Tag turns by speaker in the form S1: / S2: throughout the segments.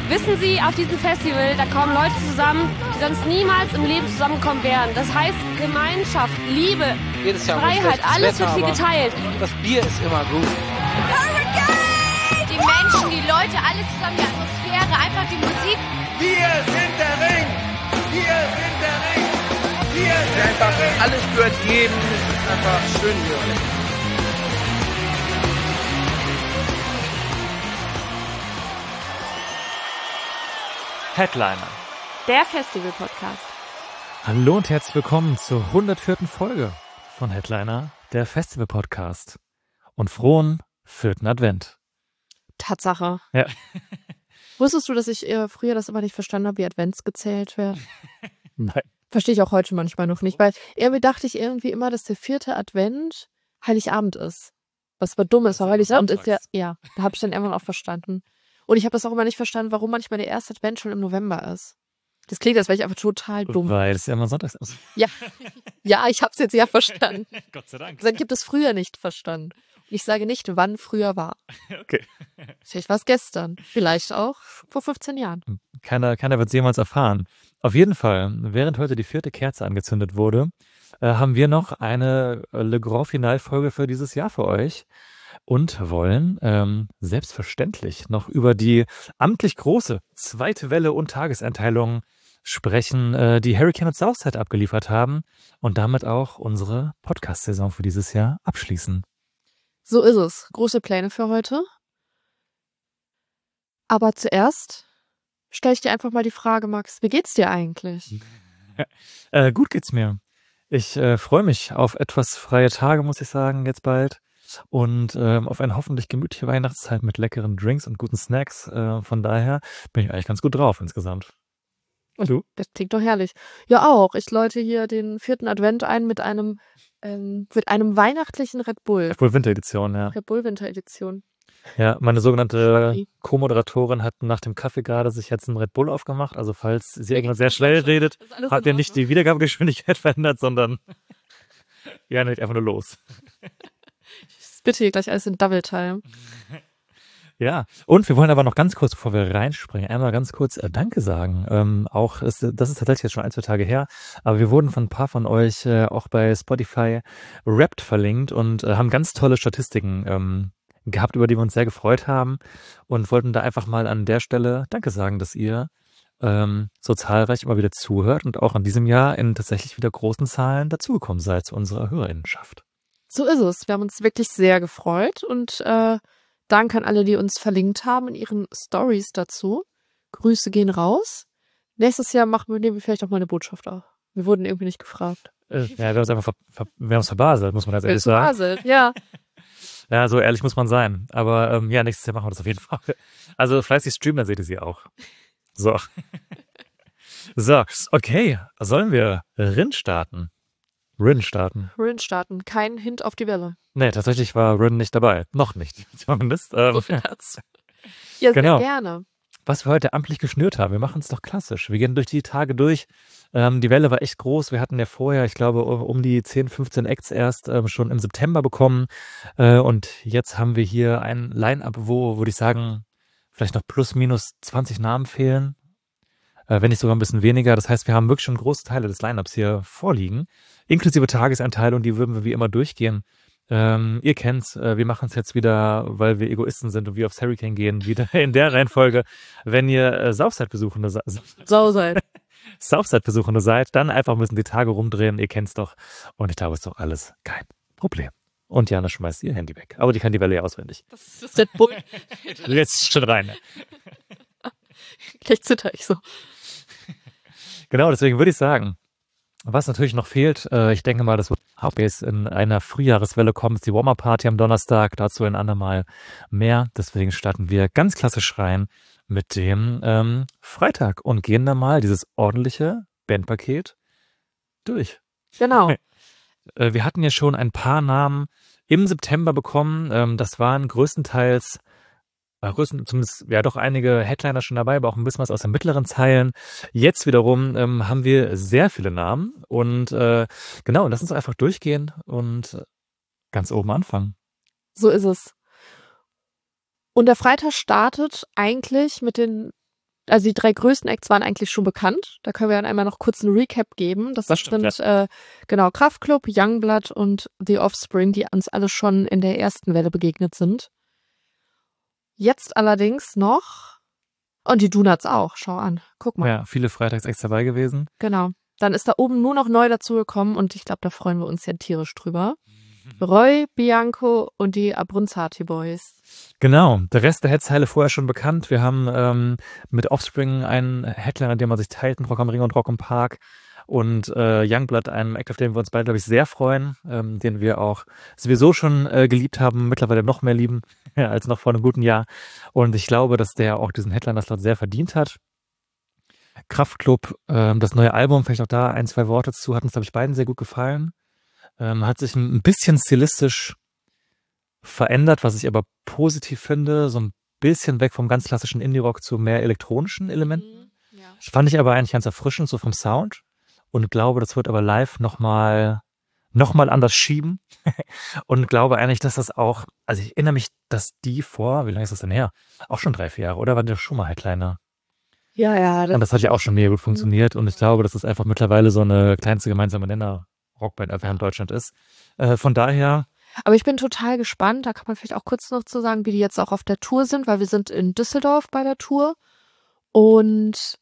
S1: Wissen Sie, auf diesem Festival, da kommen Leute zusammen, die sonst niemals im Leben zusammenkommen wären. Das heißt Gemeinschaft, Liebe,
S2: jedes Jahr
S1: Freiheit, alles wird hier geteilt.
S2: Das Bier ist immer gut.
S3: Die Menschen, die Leute, alles zusammen, die Atmosphäre, einfach die Musik.
S4: Wir sind der Ring! Wir sind der Ring! Wir sind
S2: Einfach
S4: der Ring!
S2: alles gehört jedem. Es ist einfach schön hier.
S5: Headliner.
S1: Der Festival-Podcast.
S5: Hallo und herzlich willkommen zur 104. Folge von Headliner, der Festival-Podcast. Und frohen 4. Advent.
S6: Tatsache.
S5: Ja.
S6: Wusstest du, dass ich früher das immer nicht verstanden habe, wie Advents gezählt wird?
S5: Nein.
S6: Verstehe ich auch heute manchmal noch nicht, weil irgendwie dachte ich irgendwie immer, dass der 4. Advent Heiligabend ist. Was aber dumm ist, weil Heiligabend ist ja, da habe ich dann irgendwann auch verstanden. Und ich habe das auch immer nicht verstanden, warum manchmal der erste Advent schon im November ist. Das klingt, als wäre ich einfach total dumm.
S5: Weil es ja immer sonntags ist.
S6: Ja, ich habe es jetzt ja verstanden.
S5: Gott sei Dank.
S6: Dann gibt es früher nicht verstanden. Und ich sage nicht, wann früher war.
S5: Okay.
S6: Vielleicht war es gestern. Vielleicht auch vor 15 Jahren.
S5: Keiner wird es jemals erfahren. Auf jeden Fall, während heute die 4. Kerze angezündet wurde, haben wir noch eine Le Grand Final-Folge für dieses Jahr für euch. Und wollen selbstverständlich noch über die amtlich große zweite Welle und Tageseinteilung sprechen, die Hurricane und Southside abgeliefert haben und damit auch unsere Podcast-Saison für dieses Jahr abschließen.
S6: So ist es. Große Pläne für heute. Aber zuerst stelle ich dir einfach mal die Frage, Max, wie geht's dir eigentlich?
S5: Gut geht's mir. Ich freue mich auf etwas freie Tage, muss ich sagen, jetzt bald. Und auf eine hoffentlich gemütliche Weihnachtszeit mit leckeren Drinks und guten Snacks. Von daher bin ich eigentlich ganz gut drauf insgesamt. Und du?
S6: Das klingt doch herrlich. Ja, auch. Ich läute hier den 4. Advent ein mit einem weihnachtlichen Red Bull.
S5: Red Bull Winteredition, ja.
S6: Red Bull Winteredition.
S5: Ja, meine sogenannte Co-Moderatorin hat nach dem Kaffee gerade sich jetzt einen Red Bull aufgemacht. Also falls sie irgendwann sehr schnell redet, habt ihr nicht die Wiedergabegeschwindigkeit verändert, sondern ja, nicht einfach nur los.
S6: Bitte hier gleich alles in Double Time.
S5: Ja, und wir wollen aber noch ganz kurz, bevor wir reinspringen, einmal ganz kurz Danke sagen. Das ist tatsächlich jetzt schon 1-2 Tage her, aber wir wurden von ein paar von euch auch bei Spotify Wrapped verlinkt und haben ganz tolle Statistiken gehabt, über die wir uns sehr gefreut haben und wollten da einfach mal an der Stelle Danke sagen, dass ihr so zahlreich immer wieder zuhört und auch an diesem Jahr in tatsächlich wieder großen Zahlen dazugekommen seid zu unserer Hörerinnenschaft.
S6: So ist es. Wir haben uns wirklich sehr gefreut und Dank an alle, die uns verlinkt haben in ihren Stories dazu. Grüße gehen raus. Nächstes Jahr nehmen wir vielleicht auch mal eine Botschaft auf. Wir wurden irgendwie nicht gefragt.
S5: Wir haben uns einfach verbaselt, muss man ganz ehrlich sagen.
S6: Verbaselt, ja.
S5: Ja, so ehrlich muss man sein. Aber ja, nächstes Jahr machen wir das auf jeden Fall. Also fleißig streamen, dann seht ihr sie auch. So. So, okay. Sollen wir Rin starten? Rin starten.
S6: Kein Hint auf die Welle.
S5: Nee, tatsächlich war Rin nicht dabei. Noch nicht, zumindest.
S6: So viel dazu. Ja,
S5: genau.
S6: Sehr gerne.
S5: Was wir heute amtlich geschnürt haben, wir machen es doch klassisch. Wir gehen durch die Tage durch. Die Welle war echt groß. Wir hatten ja vorher, ich glaube, um die 10, 15 Acts erst schon im September bekommen. Und jetzt haben wir hier ein Line-Up, wo, würde ich sagen, vielleicht noch plus minus 20 Namen fehlen. Wenn nicht sogar ein bisschen weniger. Das heißt, wir haben wirklich schon große Teile des Line-Ups hier vorliegen. Inklusive Tageseinteilung, die würden wir wie immer durchgehen. Ihr kennt's, wir machen es jetzt wieder, weil wir Egoisten sind und wir aufs Hurricane gehen, wieder in der Reihenfolge. Wenn ihr Southside-Besuchende seid, dann einfach müssen die Tage rumdrehen. Ihr kennt's doch. Und ich glaube, es ist doch alles kein Problem. Und Jana schmeißt ihr Handy weg. Aber die kann die Welle ja auswendig.
S6: Das ist Red Bull.
S5: Jetzt schon rein. Ne?
S6: Gleich zitter ich so.
S5: Genau, deswegen würde ich sagen, was natürlich noch fehlt, ich denke mal, das wird hauptsächlich in einer Frühjahreswelle kommen, ist die Warm-Up-Party am Donnerstag, dazu ein andermal mehr. Deswegen starten wir ganz klassisch rein mit dem Freitag und gehen dann mal dieses ordentliche Bandpaket durch.
S6: Genau.
S5: Wir hatten ja schon ein paar Namen im September bekommen, das waren größtenteils zumindest ja doch einige Headliner schon dabei, aber auch ein bisschen was aus den mittleren Zeilen. Jetzt wiederum haben wir sehr viele Namen und genau, lass uns einfach durchgehen und ganz oben anfangen.
S6: So ist es. Und der Freitag startet eigentlich mit den Also die 3 größten Acts waren eigentlich schon bekannt. Da können wir dann einmal noch kurz einen Recap geben. Das
S5: stimmt,
S6: sind genau Kraftklub, Youngblood und The Offspring, die uns alle schon in der ersten Welle begegnet sind. Jetzt allerdings noch und die Donuts auch. Schau an, guck mal.
S5: Ja, viele Freitags-Acts dabei gewesen.
S6: Genau. Dann ist da oben nur noch neu dazugekommen und ich glaube, da freuen wir uns ja tierisch drüber. Roy, Bianco und die Abronzati Boys.
S5: Genau, der Rest der Headzeile vorher schon bekannt. Wir haben mit Offspring einen Headliner, den man sich teilt, Rock am Ring und Rock im Park. Und Youngblood, einen Act, auf den wir uns beide, glaube ich, sehr freuen, den wir auch sowieso schon geliebt haben, mittlerweile noch mehr lieben als noch vor einem guten Jahr. Und ich glaube, dass der auch diesen Headliner-Slot sehr verdient hat. Kraftklub, das neue Album, vielleicht auch da 1, 2 Worte zu, hat uns, glaube ich, beiden sehr gut gefallen. Hat sich ein bisschen stilistisch verändert, was ich aber positiv finde, so ein bisschen weg vom ganz klassischen Indie-Rock zu mehr elektronischen Elementen.
S6: Ja.
S5: Fand ich aber eigentlich ganz erfrischend, so vom Sound. Und glaube, das wird aber live noch mal anders schieben. Und glaube eigentlich, dass das auch, also ich erinnere mich, dass die vor, wie lange ist das denn her? Auch schon 3, 4 Jahre, oder? War der schon mal Headliner?
S6: Ja.
S5: Und das hat ja auch schon mega gut funktioniert. Und ich glaube, dass das einfach mittlerweile so eine kleinste gemeinsame Nenner-Rockband einfach in Deutschland ist. Von daher.
S6: Aber ich bin total gespannt, da kann man vielleicht auch kurz noch zu sagen, wie die jetzt auch auf der Tour sind, weil wir sind in Düsseldorf bei der Tour. Und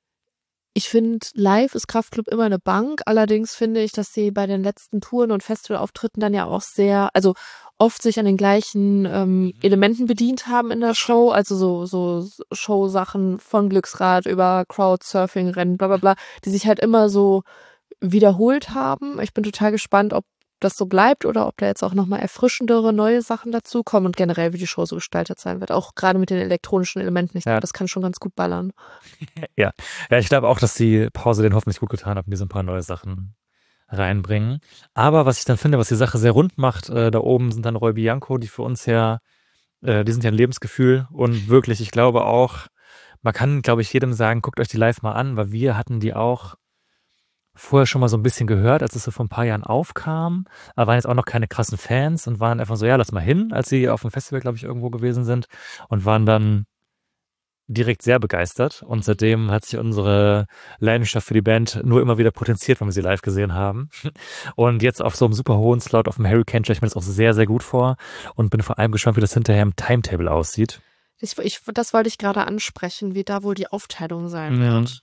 S6: ich finde, live ist Kraftklub immer eine Bank. Allerdings finde ich, dass sie bei den letzten Touren und Festivalauftritten dann ja auch sehr, also oft sich an den gleichen Elementen bedient haben in der Show. Also so Showsachen von Glücksrad über Crowdsurfing, Rennen, bla bla bla, die sich halt immer so wiederholt haben. Ich bin total gespannt, ob das so bleibt oder ob da jetzt auch nochmal erfrischendere neue Sachen dazukommen und generell, wie die Show so gestaltet sein wird. Auch gerade mit den elektronischen Elementen. Ich glaube, das kann schon ganz gut ballern.
S5: Ja, ich glaube auch, dass die Pause den hoffentlich gut getan hat und diese ein paar neue Sachen reinbringen. Aber was ich dann finde, was die Sache sehr rund macht, da oben sind dann Roy Bianco, die für uns ja, die sind ja ein Lebensgefühl und wirklich, ich glaube auch, man kann, glaube ich, jedem sagen, guckt euch die live mal an, weil wir hatten die auch vorher schon mal so ein bisschen gehört, als es so vor ein paar Jahren aufkam, aber waren jetzt auch noch keine krassen Fans und waren einfach so, ja, lass mal hin, als sie auf dem Festival, glaube ich, irgendwo gewesen sind und waren dann direkt sehr begeistert und seitdem hat sich unsere Leidenschaft für die Band nur immer wieder potenziert, wenn wir sie live gesehen haben und jetzt auf so einem super hohen Slot auf dem Hurricane stelle ich mir das auch sehr, sehr gut vor und bin vor allem gespannt, wie das hinterher im Timetable aussieht.
S6: Das wollte ich gerade ansprechen, wie da wohl die Aufteilung sein wird.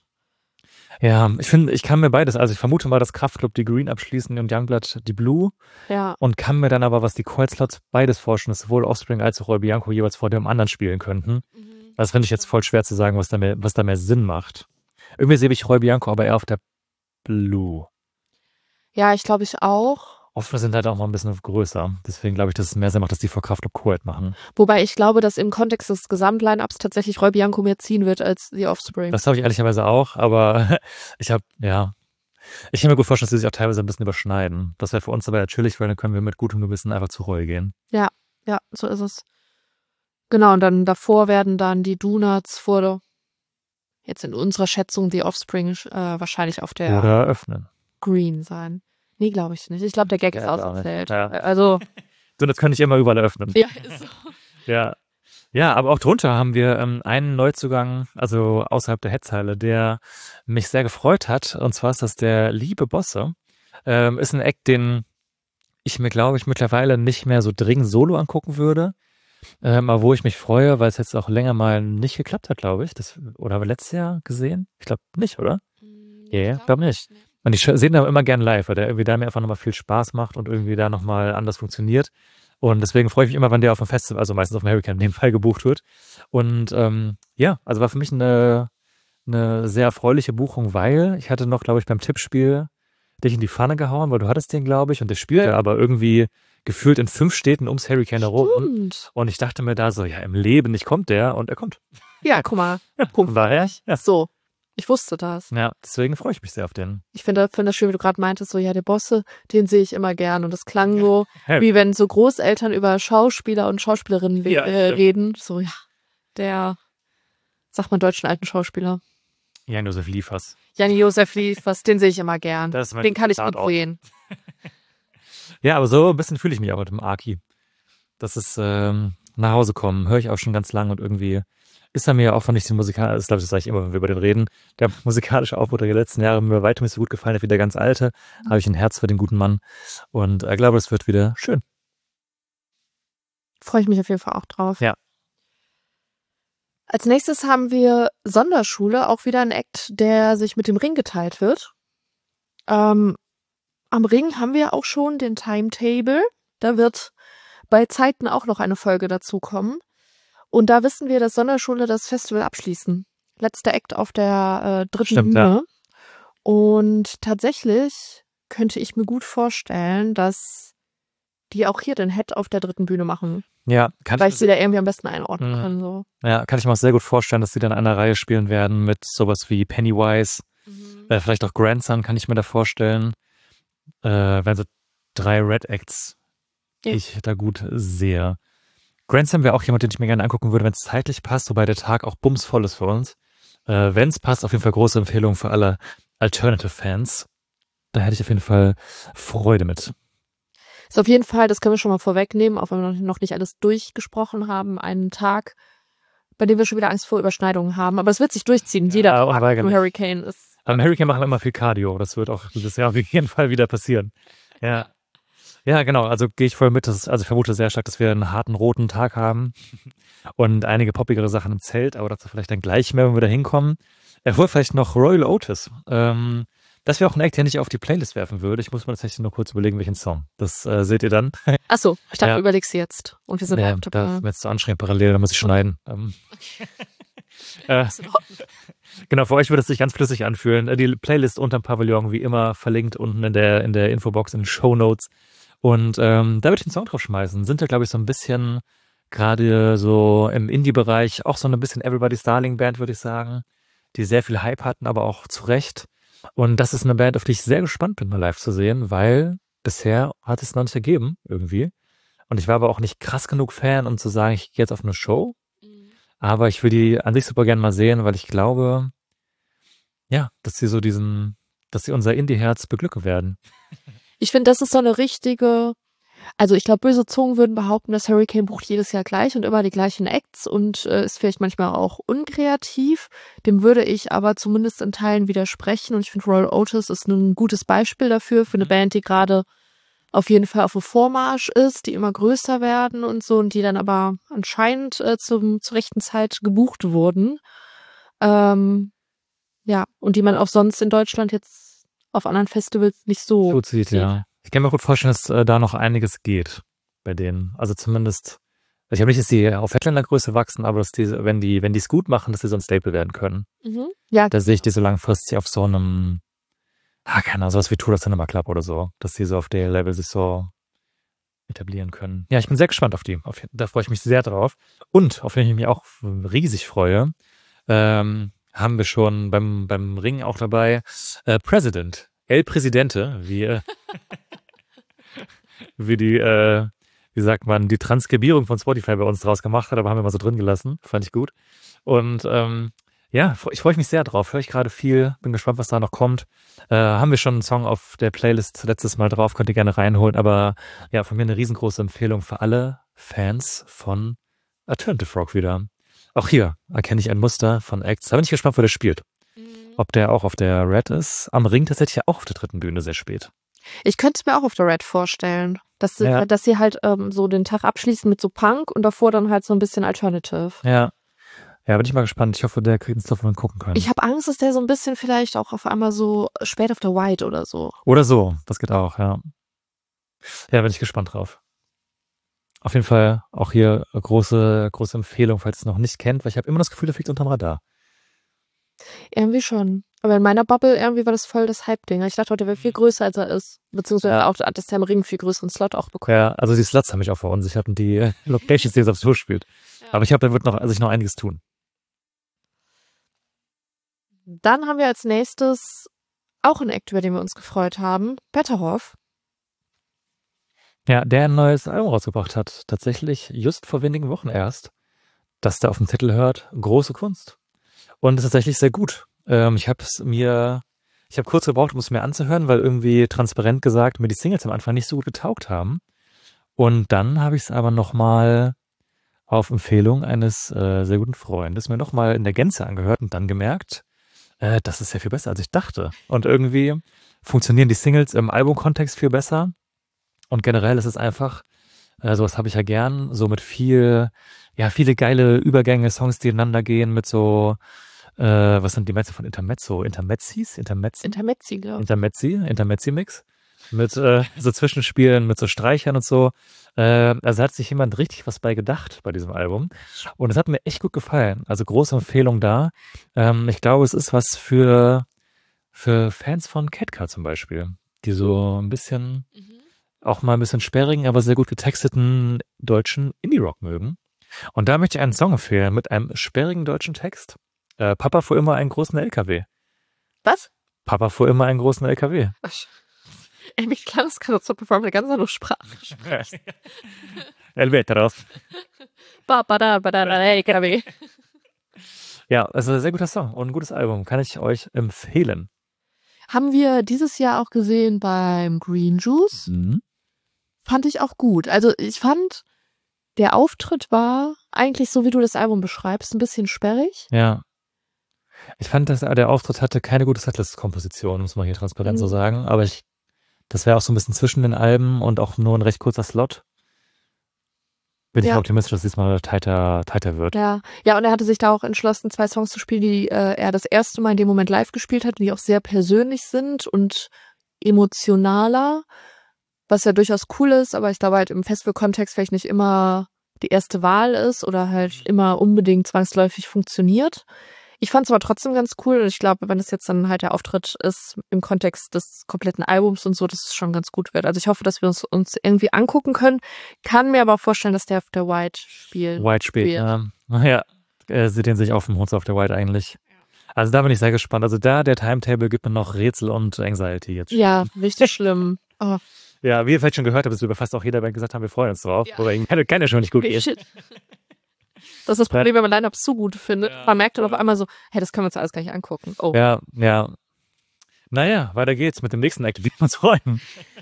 S5: Ja, ich kann mir beides, also ich vermute mal, dass Kraftklub die Green abschließen und Youngblood die Blue.
S6: Ja.
S5: Und kann mir dann aber, was die Coil-Slots beides vorstellen, dass sowohl Offspring als auch Roy Bianco jeweils vor dem anderen spielen könnten. Das finde ich jetzt voll schwer zu sagen, was da mehr Sinn macht. Irgendwie sehe ich Roy Bianco aber eher auf der Blue.
S6: Ja, ich glaube ich auch.
S5: Offene sind halt auch mal ein bisschen größer. Deswegen glaube ich, dass es mehr Sinn macht, dass die vor Kraftklub Coil machen.
S6: Wobei ich glaube, dass im Kontext des Gesamtline-Ups tatsächlich Roy Bianco mehr ziehen wird als The Offspring.
S5: Das glaube ich ehrlicherweise auch, aber ich kann mir gut vorstellen, dass die sich auch teilweise ein bisschen überschneiden. Das wäre für uns aber natürlich, weil dann können wir mit gutem Gewissen einfach zu Roy gehen.
S6: Ja, so ist es. Genau, und dann davor werden dann die Donuts jetzt in unserer Schätzung The Offspring wahrscheinlich auf der
S5: Oder öffnen.
S6: Green sein. Nee, glaube ich nicht. Ich glaube, der Gag ist ausgezählt.
S5: Ja.
S6: Also.
S5: Donuts kann ich immer überall öffnen.
S6: Ja, ist so.
S5: Ja, aber auch drunter haben wir einen Neuzugang, also außerhalb der Headzeile, der mich sehr gefreut hat. Und zwar ist das der liebe Bosse. Ist ein Act, den ich mir, glaube ich, mittlerweile nicht mehr so dringend solo angucken würde. Aber wo ich mich freue, weil es jetzt auch länger mal nicht geklappt hat, glaube ich. Oder haben wir letztes Jahr gesehen? Ich glaube nicht, oder? Ja, glaube nicht. Und ich sehe ihn aber immer gern live, weil der irgendwie da mir einfach nochmal viel Spaß macht und irgendwie da nochmal anders funktioniert. Und deswegen freue ich mich immer, wenn der auf dem Festival, also meistens auf dem Hurricane in dem Fall gebucht wird. Und also war für mich eine sehr erfreuliche Buchung, weil ich hatte noch, glaube ich, beim Tippspiel dich in die Pfanne gehauen, weil du hattest den, glaube ich, und der spielt aber irgendwie gefühlt in 5 Städten ums Hurricane herum. Und ich dachte mir da so, ja, im Leben nicht kommt der und er kommt.
S6: Ja, guck mal.
S5: Daher, ja.
S6: So. Ich wusste das.
S5: Ja, deswegen freue ich mich sehr auf den.
S6: Ich finde das schön, wie du gerade meintest, so, ja, der Bosse, den sehe ich immer gern. Und das klang so, wie wenn so Großeltern über Schauspieler und Schauspielerinnen reden. So, ja, der, sagt man, deutschen alten Schauspieler.
S5: Jan-Josef Liefers.
S6: Jan-Josef Liefers, den sehe ich immer gern. Den kann ich gut sehen.
S5: Ja, aber so ein bisschen fühle ich mich auch mit dem Aki. Das ist nach Hause kommen, höre ich auch schon ganz lang und irgendwie ist er mir auch, wenn ich den musikalisch, ich glaube, das sage ich immer, wenn wir über den reden, der musikalische Aufbau der letzten Jahre mir weitem nicht so gut gefallen hat wie der ganz alte. Habe ich ein Herz für den guten Mann und ich glaube, es wird wieder schön.
S6: Freue ich mich auf jeden Fall auch drauf.
S5: Ja.
S6: Als nächstes haben wir Sonderschule, auch wieder ein Act, der sich mit dem Ring geteilt wird. Am Ring haben wir auch schon den Timetable. Da wird bei Zeiten auch noch eine Folge dazu kommen. Und da wissen wir, dass Sonderschule das Festival abschließen. Letzter Act auf der dritten
S5: Stimmt,
S6: Bühne. Und tatsächlich könnte ich mir gut vorstellen, dass die auch hier den Head auf der dritten Bühne machen.
S5: Ja,
S6: Weil ich sie da irgendwie am besten einordnen
S5: Mhm.
S6: kann. So.
S5: Ja, kann ich mir auch sehr gut vorstellen, dass sie dann in einer Reihe spielen werden mit sowas wie Pennywise, vielleicht auch Grandson kann ich mir da vorstellen. Wären so 3 Red Acts, die
S6: Ja.
S5: ich da gut sehe. Grandson wäre auch jemand, den ich mir gerne angucken würde, wenn es zeitlich passt, wobei der Tag auch bumsvoll ist für uns. Wenn es passt, auf jeden Fall große Empfehlung für alle Alternative-Fans. Da hätte ich auf jeden Fall Freude mit.
S6: Ist auf jeden Fall, das können wir schon mal vorwegnehmen, auch wenn wir noch nicht alles durchgesprochen haben, einen Tag, bei dem wir schon wieder Angst vor Überschneidungen haben. Aber es wird sich durchziehen. Jeder Tag im
S5: unweigerlich.
S6: Hurricane ist.
S5: Am Hurricane machen wir immer viel Cardio. Das wird auch dieses Jahr auf jeden Fall wieder passieren. Ja. Ja, genau. Also gehe ich voll mit. Also ich vermute sehr stark, dass wir einen harten roten Tag haben und einige poppigere Sachen im Zelt, aber dazu vielleicht dann gleich mehr, wenn wir da hinkommen. Erfolgt vielleicht noch Royal Otis. Das wäre auch ein Act, den ich auf die Playlist werfen würde. Ich muss mir tatsächlich nur kurz überlegen, welchen Song. Das seht ihr dann.
S6: Achso, ich dachte,
S5: Ja.
S6: du überlegst sie jetzt. Und wir sind
S5: Ja,
S6: live
S5: das
S6: dabei.
S5: ist mir jetzt zu anstrengend parallel, da muss ich schneiden. Genau, für euch wird es sich ganz flüssig anfühlen. Die Playlist unterm Pavillon, wie immer, verlinkt unten in der Infobox, in den Shownotes. Und da würde ich den Song drauf schmeißen. Sind ja, glaube ich, so ein bisschen gerade so im Indie-Bereich auch so ein bisschen Everybody's Darling Band, würde ich sagen, die sehr viel Hype hatten, aber auch zu Recht. Und das ist eine Band, auf die ich sehr gespannt bin, mal live zu sehen, weil bisher hat es noch nicht ergeben, irgendwie. Und ich war aber auch nicht krass genug Fan, um zu sagen, ich gehe jetzt auf eine Show. Aber ich will die an sich super gerne mal sehen, weil ich glaube, ja, dass sie unser Indie-Herz beglücken werden.
S6: Ich finde, das ist so eine richtige, also ich glaube, böse Zungen würden behaupten, dass Hurricane bucht jedes Jahr gleich und immer die gleichen Acts und ist vielleicht manchmal auch unkreativ. Dem würde ich aber zumindest in Teilen widersprechen und ich finde, Royal Otis ist ein gutes Beispiel dafür, für eine Band, die gerade auf jeden Fall auf dem Vormarsch ist, die immer größer werden und so und die dann aber anscheinend zur rechten Zeit gebucht wurden. Ja, und die man auch sonst in Deutschland jetzt auf anderen Festivals nicht so
S5: Gut sieht, ja. Ich kann mir gut vorstellen, dass da noch einiges geht bei denen. Also zumindest, ich habe nicht, dass die auf Headliner-Größe wachsen, aber dass die, wenn die es gut machen, dass die so ein Staple werden können.
S6: Ja,
S5: Da sehe ich die so langfristig auf so einem, keine Ahnung, sowas wie Tour Cinema Club oder so, dass die so auf der Level sich so etablieren können. Ja, ich bin sehr gespannt auf die. Da freue ich mich sehr drauf. Und auf den ich mich auch riesig freue, haben wir schon beim Ring auch dabei, President, El Presidente, wie wie sagt man, die Transkribierung von Spotify bei uns draus gemacht hat, aber haben wir mal so drin gelassen. Fand ich gut. Und ja, ich freue mich sehr drauf. Höre ich gerade viel. Bin gespannt, was da noch kommt. Haben wir schon einen Song auf der Playlist letztes Mal drauf. Könnt ihr gerne reinholen. Aber ja, von mir eine riesengroße Empfehlung für alle Fans von Alternative Rock wieder. Auch hier erkenne ich ein Muster von Acts. Da bin ich gespannt, wo der spielt. Ob der auch auf der Red ist. Am Ring tatsächlich ja auch auf der dritten Bühne sehr spät.
S6: ich könnte es mir auch auf der Red vorstellen, dass sie,
S5: Ja.
S6: dass sie halt so den Tag abschließen mit so Punk und davor dann halt so ein bisschen Alternative.
S5: Ja. Ja, bin ich mal gespannt. Ich hoffe, der kriegt uns davon gucken können.
S6: Ich habe Angst, dass der so ein bisschen vielleicht auch auf einmal so spät auf der White oder so.
S5: Oder so. Das geht auch, ja. Ja, bin ich gespannt drauf. Auf jeden Fall auch hier große Empfehlung, falls ihr es noch nicht kennt, weil ich habe immer das Gefühl, der fliegt unterm Radar.
S6: Irgendwie schon. Aber in meiner Bubble irgendwie war das voll das Hype-Ding. Ich dachte, der wäre viel größer, als er ist. Beziehungsweise auch, dass der im Ring einen viel größeren Slot auch bekommen.
S5: Ja, also die Sluts haben mich auch verunsichert und die Locations, die jetzt aufs Tour spielt. Aber ich glaube, da wird sich noch einiges tun.
S6: Dann haben wir als nächstes auch einen Act, über den wir uns gefreut haben. Betterhoff.
S5: Ja, der ein neues Album rausgebracht hat. Tatsächlich just vor wenigen Wochen erst. Das da auf dem Titel hört, große Kunst. Und ist tatsächlich sehr gut. Ich habe kurz gebraucht, um es mir anzuhören, weil irgendwie transparent gesagt mir die Singles am Anfang nicht so gut getaugt haben. Und dann habe ich es aber nochmal auf Empfehlung eines sehr guten Freundes mir nochmal in der Gänze angehört und dann gemerkt, das ist ja viel besser, als ich dachte. Und irgendwie funktionieren die Singles im Albumkontext viel besser. Und generell ist es einfach, sowas habe ich ja gern, so mit viele geile Übergänge, Songs, die ineinander gehen, mit so, was sind die Metzen von Intermezzo? Intermezzi,
S6: glaube ich.
S5: Intermezzi-Mix. Mit so Zwischenspielen, mit so Streichern und so. Also hat sich jemand richtig was bei gedacht bei diesem Album. Und es hat mir echt gut gefallen. Also große Empfehlung da. Ich glaube, es ist was für Fans von Ketka zum Beispiel, die so ein bisschen, auch mal ein bisschen sperrigen, aber sehr gut getexteten deutschen Indie-Rock mögen. Und da möchte ich einen Song empfehlen mit einem sperrigen deutschen Text. Papa fuhr immer einen großen LKW.
S6: Was?
S5: Papa fuhr immer einen großen LKW.
S6: Ey, mich klar, das kann so performen, eine ganz andere Sprache.
S5: LKW.
S6: LKW.
S5: Ja, also ein sehr guter Song und ein gutes Album. Kann ich euch empfehlen.
S6: Haben wir dieses Jahr auch gesehen beim Green Juice. Fand ich auch gut. Also ich fand, der Auftritt war eigentlich so, wie du das Album beschreibst, ein bisschen sperrig.
S5: Ja. Ich fand, dass der Auftritt hatte keine gute Setlist-Komposition, muss man hier transparent so sagen. Aber das wäre auch so ein bisschen zwischen den Alben und auch nur ein recht kurzer Slot. Bin ich optimistisch, dass diesmal tighter wird.
S6: Ja, und er hatte sich da auch entschlossen, 2 Songs zu spielen, die er das erste Mal in dem Moment live gespielt hat, die auch sehr persönlich sind und emotionaler, was ja durchaus cool ist, aber ich glaube halt im Festival-Kontext vielleicht nicht immer die erste Wahl ist oder halt immer unbedingt zwangsläufig funktioniert. Ich fand es aber trotzdem ganz cool und ich glaube, wenn es jetzt dann halt der Auftritt ist im Kontext des kompletten Albums und so, dass es schon ganz gut wird. Also ich hoffe, dass wir uns irgendwie angucken können. Kann mir aber auch vorstellen, dass der auf der White spielt.
S5: Ja, sie den sich auf dem Hund auf der White eigentlich. Also da bin ich sehr gespannt. Also der Timetable gibt mir noch Rätsel und Anxiety jetzt.
S6: Ja, richtig schlimm. Oh.
S5: Ja, wie ihr vielleicht schon gehört habt, ist über fast auch jeder Band gesagt haben, wir freuen uns drauf. Ja. Wobei keine schon nicht gut geht.
S6: Shit. Das ist das Problem, wenn man Line-Ups so gut findet. Ja, man merkt dann auf einmal so, hey, das können wir uns alles gleich angucken. Oh.
S5: Ja. Naja, weiter geht's mit dem nächsten Act, wie wir uns freuen.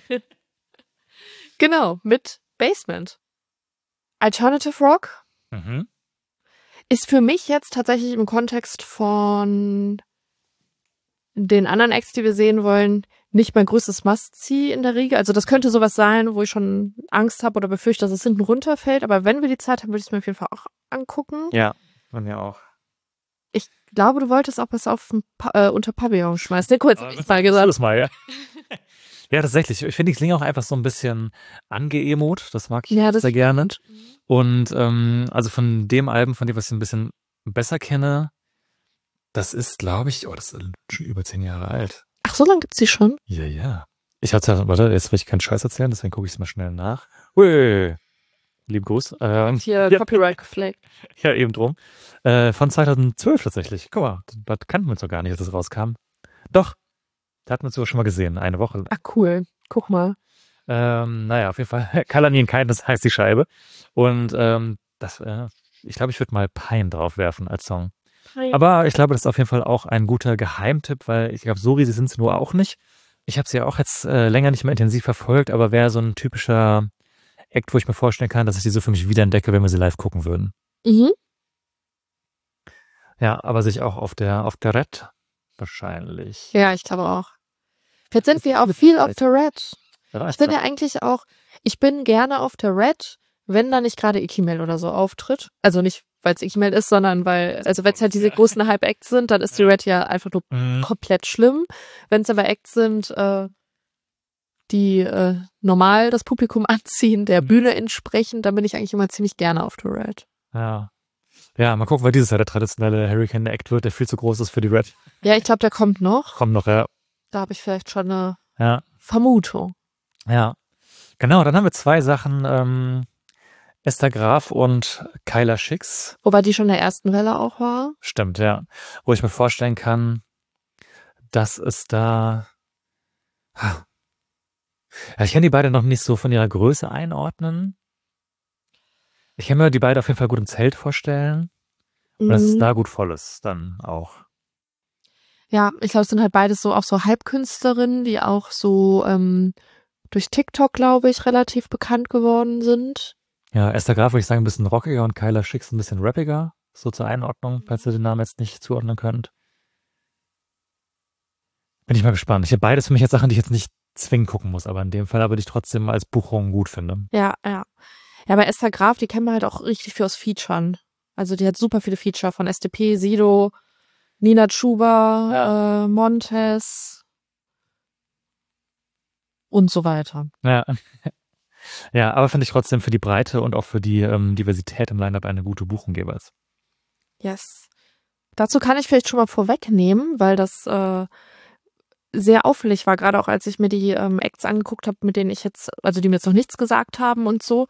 S6: Genau, mit Basement. Alternative Rock ist für mich jetzt tatsächlich im Kontext von den anderen Acts, die wir sehen wollen, nicht mein größtes Must-See in der Regel. Also das könnte sowas sein, wo ich schon Angst habe oder befürchte, dass es hinten runterfällt. Aber wenn wir die Zeit haben, würde ich es mir auf jeden Fall auch angucken.
S5: Ja, von mir auch.
S6: Ich glaube, du wolltest auch was auf unter Pavillon schmeißen. Den kurz hab ich mal gesagt.
S5: Das mal, ja. Ja, tatsächlich. Ich finde, die klingen auch einfach so ein bisschen angeemot. Das mag ich sehr gerne. Und also von dem Album, von dem, was ich ein bisschen besser kenne, das ist, glaube ich, das ist schon über 10 Jahre alt.
S6: Ach, so lange gibt's die schon?
S5: Ja. Jetzt will ich keinen Scheiß erzählen, deswegen gucke ich es mal schnell nach. Hui. Lieben Gruß.
S6: Hier, Copyright geflaggt.
S5: Ja, eben drum. Von 2012 tatsächlich. Guck mal, das kannten wir uns noch gar nicht, als das rauskam. Doch, da hatten wir uns sogar schon mal gesehen, eine Woche.
S6: Ach, cool. Guck mal.
S5: Naja, auf jeden Fall. Kalanin kein, das heißt die Scheibe. Und ich glaube, ich würde mal Pine draufwerfen als Song. Aber ich glaube, das ist auf jeden Fall auch ein guter Geheimtipp, weil ich glaube, so riesig sind sie nur auch nicht. Ich habe sie ja auch jetzt länger nicht mehr intensiv verfolgt, aber wäre so ein typischer Act, wo ich mir vorstellen kann, dass ich die so für mich wiederentdecke, wenn wir sie live gucken würden. Ja, aber sich auch auf der Red wahrscheinlich.
S6: Ja, ich glaube auch. Jetzt sind wir auch viel auf der Red. Ich bin ja eigentlich auch, ich bin gerne auf der Red, wenn da nicht gerade Ikimel oder so auftritt. Also nicht, weil es Ikimel ist, sondern wenn es halt diese großen Hype-Acts sind, dann ist die Red ja einfach nur komplett schlimm. Wenn es aber Acts sind, die normal das Publikum anziehen, der Bühne entsprechen, dann bin ich eigentlich immer ziemlich gerne auf der Red.
S5: Ja, mal gucken, weil dieses Jahr der traditionelle Hurricane-Act wird, der viel zu groß ist für die Red.
S6: Ja, ich glaube, der kommt noch.
S5: Ja.
S6: Da habe ich vielleicht schon eine Vermutung.
S5: Ja, genau, dann haben wir 2 Sachen, Esther Graf und Kyla Schicks.
S6: Wobei die schon in der ersten Welle auch war.
S5: Stimmt, ja. Wo ich mir vorstellen kann, dass es da... Ja, ich kann die beiden noch nicht so von ihrer Größe einordnen. Ich kann mir die beiden auf jeden Fall gut im Zelt vorstellen. Und dass es da gut voll ist, dann auch.
S6: Ja, ich glaube, es sind halt beides so auch so Halbkünstlerinnen, die auch so durch TikTok, glaube ich, relativ bekannt geworden sind.
S5: Ja, Esther Graf würde ich sagen, ein bisschen rockiger und Kyla Schicks ein bisschen rappiger. So zur Einordnung, falls ihr den Namen jetzt nicht zuordnen könnt. Bin ich mal gespannt. Ich habe beides für mich jetzt Sachen, die ich jetzt nicht zwingend gucken muss, aber in dem Fall aber die ich trotzdem als Buchung gut finde.
S6: Ja, ja. Ja, bei Esther Graf, die kennen wir halt auch richtig viel aus Featuren. Also die hat super viele Feature von SDP, Sido, Nina Chuba, Montez und so weiter.
S5: Ja. Ja, aber finde ich trotzdem für die Breite und auch für die Diversität im Line-Up eine gute Buchung jeweils.
S6: Yes. Dazu kann ich vielleicht schon mal vorwegnehmen, weil das sehr auffällig war, gerade auch als ich mir die Acts angeguckt habe, mit denen ich jetzt, also die mir jetzt noch nichts gesagt haben und so,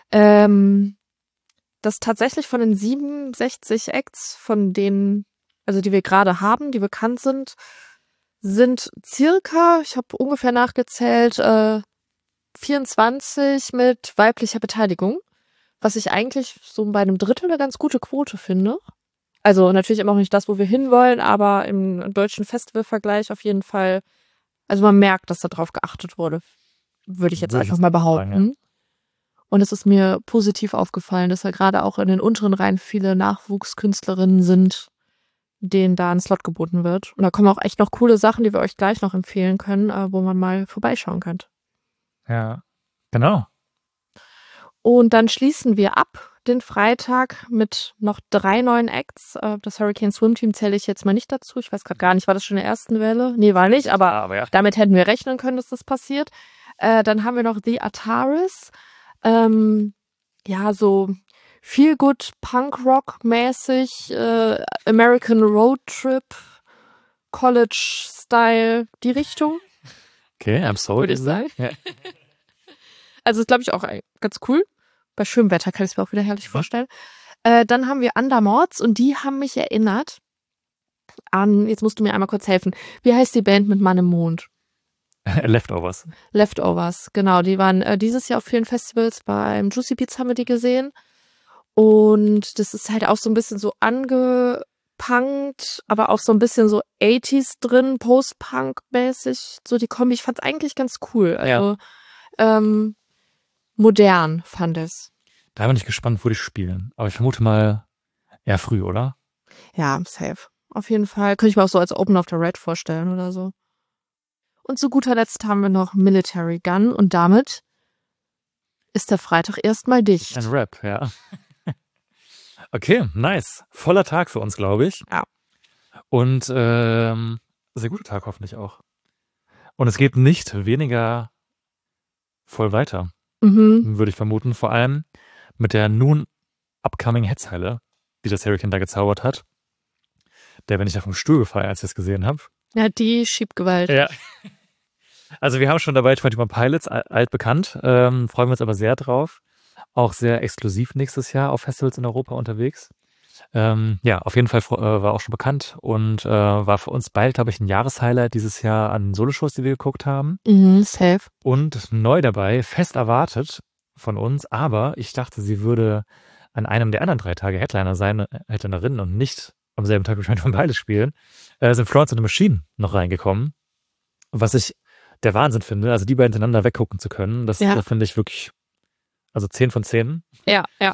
S6: dass tatsächlich von den 67 Acts, von denen, also die wir gerade haben, die bekannt sind circa, ich habe ungefähr nachgezählt, 24 mit weiblicher Beteiligung, was ich eigentlich so bei einem Drittel eine ganz gute Quote finde. Also natürlich immer noch nicht das, wo wir hinwollen, aber im deutschen Festivalvergleich auf jeden Fall, also man merkt, dass da drauf geachtet wurde, würde ich jetzt
S5: Würde ich
S6: einfach
S5: jetzt
S6: mal
S5: auch sagen,
S6: behaupten. Und es ist mir positiv aufgefallen, dass ja gerade auch in den unteren Reihen viele Nachwuchskünstlerinnen sind, denen da ein Slot geboten wird. Und da kommen auch echt noch coole Sachen, die wir euch gleich noch empfehlen können, wo man mal vorbeischauen könnte.
S5: Ja, genau.
S6: Und dann schließen wir ab den Freitag mit noch 3 neuen Acts. Das Hurricane Swim Team zähle ich jetzt mal nicht dazu. Ich weiß gerade gar nicht, war das schon in der ersten Welle? Nee, war nicht, aber
S5: ja.
S6: damit hätten wir rechnen können, dass das passiert. Dann haben wir noch The Ataris. Ja, so feel good Punk-Rock mäßig, American Road Trip, College-Style, die Richtung.
S5: Okay, I'm sorry.
S6: Würde ich sagen.
S5: Ja.
S6: Also ist, glaube ich, auch ganz cool. Bei schönem Wetter kann ich es mir auch wieder herrlich vorstellen. Dann haben wir Undermords und die haben mich erinnert an, jetzt musst du mir einmal kurz helfen, wie heißt die Band mit Mann im Mond?
S5: Leftovers.
S6: Leftovers, genau. Die waren dieses Jahr auf vielen Festivals. Beim Juicy Beats haben wir die gesehen. Und das ist halt auch so ein bisschen so angepunkt, aber auch so ein bisschen so 80s drin, Post-Punk-mäßig. So die Kombi. Ich fand es eigentlich ganz cool. Also modern fand es.
S5: Da bin ich gespannt, wo die spielen. Aber ich vermute mal eher früh, oder?
S6: Ja, safe. Auf jeden Fall. Könnte ich mir auch so als Open of the Red vorstellen oder so. Und zu guter Letzt haben wir noch Military Gun und damit ist der Freitag erstmal dicht.
S5: Ein Rap, ja. Okay, nice. Voller Tag für uns, glaube ich.
S6: Ja.
S5: Und sehr guter Tag hoffentlich auch. Und es geht nicht weniger voll weiter, würde ich vermuten. Vor allem mit der nun upcoming Hetzheile, die das Hurricane da gezaubert hat. Der bin ich ja vom Stuhl gefallen, als ich es gesehen habe.
S6: Ja, die Schiebgewalt.
S5: Ja. Also wir haben schon dabei 21 Pilots, altbekannt, freuen wir uns aber sehr drauf. Auch sehr exklusiv nächstes Jahr auf Festivals in Europa unterwegs. Ja, auf jeden Fall war auch schon bekannt und war für uns bald, glaube ich, ein Jahreshighlight dieses Jahr an Soloshows, die wir geguckt haben.
S6: Safe.
S5: Und neu dabei, fest erwartet von uns, aber ich dachte, sie würde an einem der anderen 3 Tage Headliner sein, Headlinerin und nicht am selben Tag wie 21 Pilots spielen, sind Florence and the Machine noch reingekommen. Was ich der Wahnsinn finde, also die beiden hintereinander weggucken zu können, das finde ich wirklich, also 10 von 10.
S6: Ja, ja.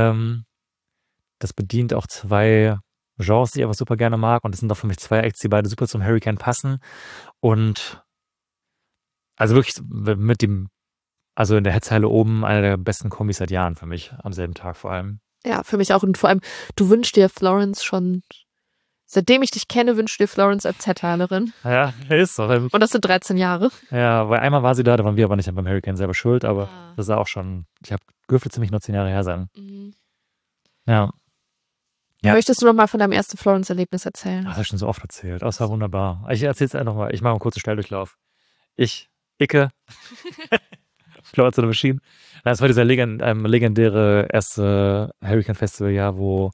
S5: Das bedient auch 2 Genres, die ich einfach super gerne mag und das sind auch für mich 2 Acts, die beide super zum Hurricane passen und also wirklich mit dem, also in der Hetzheile oben eine der besten Kombis seit Jahren für mich, am selben Tag vor allem.
S6: Ja, für mich auch und vor allem, du wünschst dir Florence schon, seitdem ich dich kenne, wünschst dir Florence als Headlinerin.
S5: Ja, ist so.
S6: Und das sind 13 Jahre.
S5: Ja, weil einmal war sie da waren wir aber nicht beim Hurricane selber schuld, aber das ist auch schon, ich habe dürfte ziemlich nur 10 Jahre her sein. Ja.
S6: Möchtest du noch mal von deinem ersten Florence-Erlebnis erzählen?
S5: Das habe ich schon so oft erzählt. Das war wunderbar. Ich erzähle es einfach mal. Ich mache einen kurzen Schnelldurchlauf. Icke, Florence and the Machine. Das war dieser legendäre erste Hurricane-Festival-Jahr, wo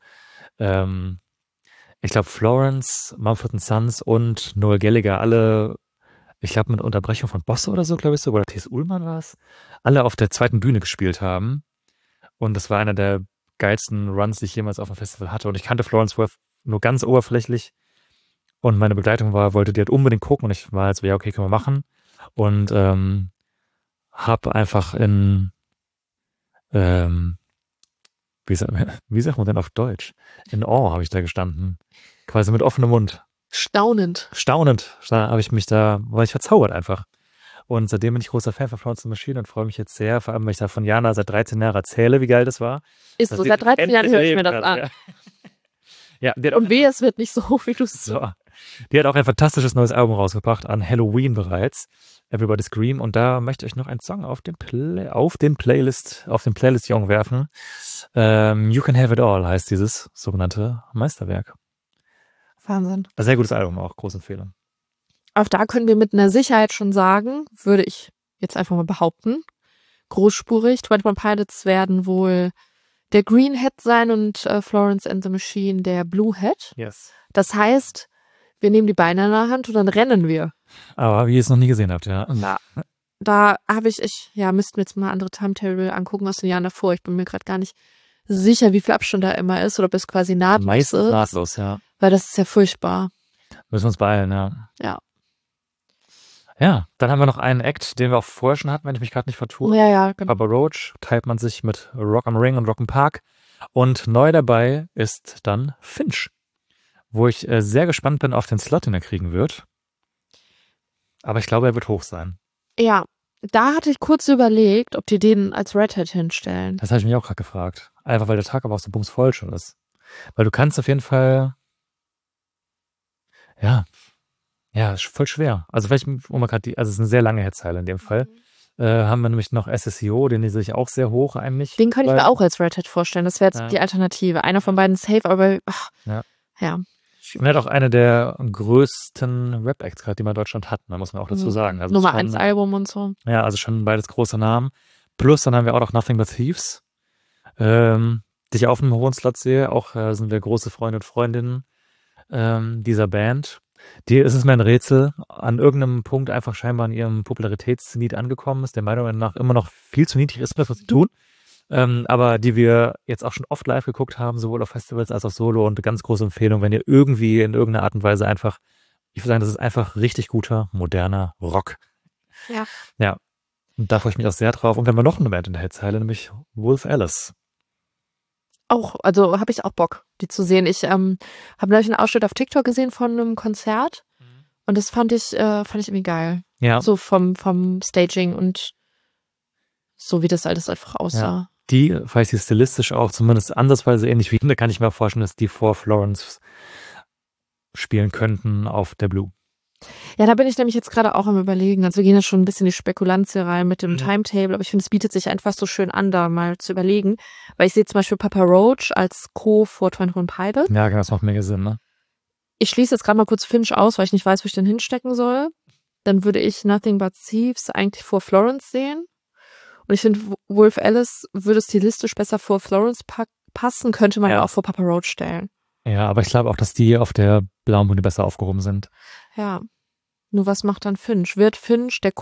S5: ich glaube Florence, Mumford & Sons und Noel Gallagher alle, ich glaube mit Unterbrechung von Bosse oder so, glaube ich so, oder T.S. Ullmann war es, alle auf der zweiten Bühne gespielt haben. Und das war einer der geilsten Runs, die ich jemals auf einem Festival hatte. Und ich kannte Florence Worth nur ganz oberflächlich. Und meine Begleitung wollte die halt unbedingt gucken. Und ich war halt so, ja, okay, können wir machen. Und habe einfach in wie sagt man denn auf Deutsch? In Awe habe ich da gestanden. Quasi mit offenem Mund.
S6: Staunend.
S5: Staunend. Da habe ich war ich verzaubert einfach. Und seitdem bin ich großer Fan von Florence and the Machine und freue mich jetzt sehr, vor allem, weil ich da von Jana seit 13 Jahren erzähle, wie geil das war.
S6: Ist so, seit 13 Jahren höre ich mir das an.
S5: Ja,
S6: und wehe, es wird nicht so hoch, wie du es
S5: so. Die hat auch ein fantastisches neues Album rausgebracht, an Halloween bereits. Everybody Scream. Und da möchte ich noch einen Song auf den Playlist-Jong werfen. You Can Have It All heißt dieses sogenannte Meisterwerk.
S6: Wahnsinn.
S5: Ein sehr gutes Album, auch große Empfehlung.
S6: Auch da können wir mit einer Sicherheit schon sagen, würde ich jetzt einfach mal behaupten, großspurig, 21 Pilots werden wohl der Green Head sein und Florence and the Machine der Blue Head.
S5: Yes.
S6: Das heißt, wir nehmen die Beine in der Hand und dann rennen wir.
S5: Aber wie ihr es noch nie gesehen habt, ja.
S6: Da habe müssten wir jetzt mal andere Timetable angucken aus den Jahren davor. Ich bin mir gerade gar nicht sicher, wie viel Abstand da immer ist oder ob es quasi nahtlos
S5: Meistens
S6: ist.
S5: nahtlos, ja.
S6: Weil das ist ja furchtbar.
S5: Müssen wir uns beeilen, ja.
S6: Ja.
S5: Ja, dann haben wir noch einen Act, den wir auch vorher schon hatten, wenn ich mich gerade nicht vertue.
S6: Ja, genau.
S5: Papa Roach teilt man sich mit Rock am Ring und Rock am Park. Und neu dabei ist dann Finch, wo ich sehr gespannt bin auf den Slot, den er kriegen wird. Aber ich glaube, er wird hoch sein.
S6: Ja, da hatte ich kurz überlegt, ob die den als Redhead hinstellen.
S5: Das habe ich mich auch gerade gefragt. Einfach, weil der Tag aber auch so bumsvoll schon ist. Weil du kannst auf jeden Fall, ja, ist voll schwer. Also vielleicht, also es ist eine sehr lange Headzeile in dem Fall. Haben wir nämlich noch SSEO, den sehe ich auch sehr hoch eigentlich.
S6: Den könnte ich mir auch als Redhead vorstellen. Das wäre jetzt die Alternative. Einer von beiden safe, aber ja.
S5: Und er hat auch eine der größten Rap-Acts gerade, die man in Deutschland hat, muss man auch dazu sagen. Also
S6: Nummer 1 Album und so.
S5: Ja, also schon beides große Namen. Plus dann haben wir auch noch Nothing But Thieves, die ich auf einem hohen Slot sehe. Auch sind wir große Freunde und Freundinnen dieser Band. Die ist es mir ein Rätsel, an irgendeinem Punkt einfach scheinbar an ihrem Popularitätszenit angekommen ist, der meiner Meinung nach immer noch viel zu niedrig ist, was sie tun. Aber die wir jetzt auch schon oft live geguckt haben, sowohl auf Festivals als auch Solo, und eine ganz große Empfehlung, wenn ihr irgendwie in irgendeiner Art und Weise einfach, ich würde sagen, das ist einfach richtig guter, moderner Rock.
S6: Ja.
S5: Ja. Und da freue ich mich auch sehr drauf. Und wir haben noch eine Band in der Headzeile, nämlich Wolf Alice.
S6: Auch, also habe ich auch Bock, die zu sehen. Ich habe neulich einen Ausschnitt auf TikTok gesehen von einem Konzert und das fand ich irgendwie geil.
S5: Ja.
S6: So vom Staging und so, wie das alles einfach aussah.
S5: Ja. Die, falls sie stilistisch auch zumindest ansatzweise ähnlich wie, da kann ich mir vorstellen, dass die vor Florence spielen könnten auf der Blue.
S6: Ja, da bin ich nämlich jetzt gerade auch am Überlegen. Also wir gehen ja schon ein bisschen in die Spekulanz rein mit dem Timetable, aber ich finde, es bietet sich einfach so schön an, da mal zu überlegen. Weil ich sehe zum Beispiel Papa Roach als Co. vor 21 Pilots.
S5: Ja, das macht mega Sinn, ne?
S6: Ich schließe jetzt gerade mal kurz Finch aus, weil ich nicht weiß, wo ich den hinstecken soll. Dann würde ich Nothing But Thieves eigentlich vor Florence sehen. Und ich finde, Wolf Alice würde stilistisch besser vor Florence passen, könnte man ja auch vor Papa Roach stellen.
S5: Ja, aber ich glaube auch, dass die auf der blauen Bühne besser aufgehoben sind.
S6: Ja. Nur was macht dann Finch? Wird Finch der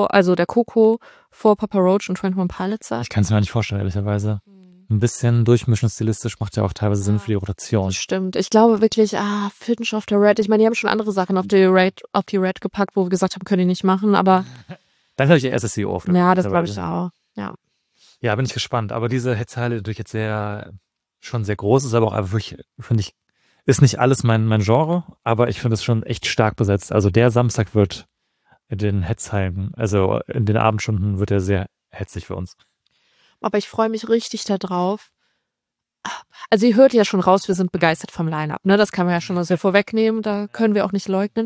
S6: Coco vor Papa Roach und 21 Pilots sein?
S5: Ich kann es mir nicht vorstellen, ehrlicherweise. Ein bisschen durchmischen stilistisch macht ja auch teilweise Sinn für die Rotation.
S6: Stimmt. Ich glaube wirklich, Finch auf der Red. Ich meine, die haben schon andere Sachen auf die Red gepackt, wo wir gesagt haben, können die nicht machen, aber.
S5: Dann habe ich die SSEO auf.
S6: Ja, das glaube ich auch. Ja.
S5: Ja, bin ich gespannt. Aber diese Hetzhalle natürlich jetzt schon sehr groß ist, aber auch einfach wirklich, finde ich, ist nicht alles mein Genre, aber ich finde es schon echt stark besetzt. Also der Samstag wird in den Hetzhallen, also in den Abendstunden wird er sehr hetzig für uns.
S6: Aber ich freue mich richtig da drauf. Also ihr hört ja schon raus, wir sind begeistert vom Line-Up, ne? Das kann man ja schon mal sehr vorwegnehmen, da können wir auch nicht leugnen.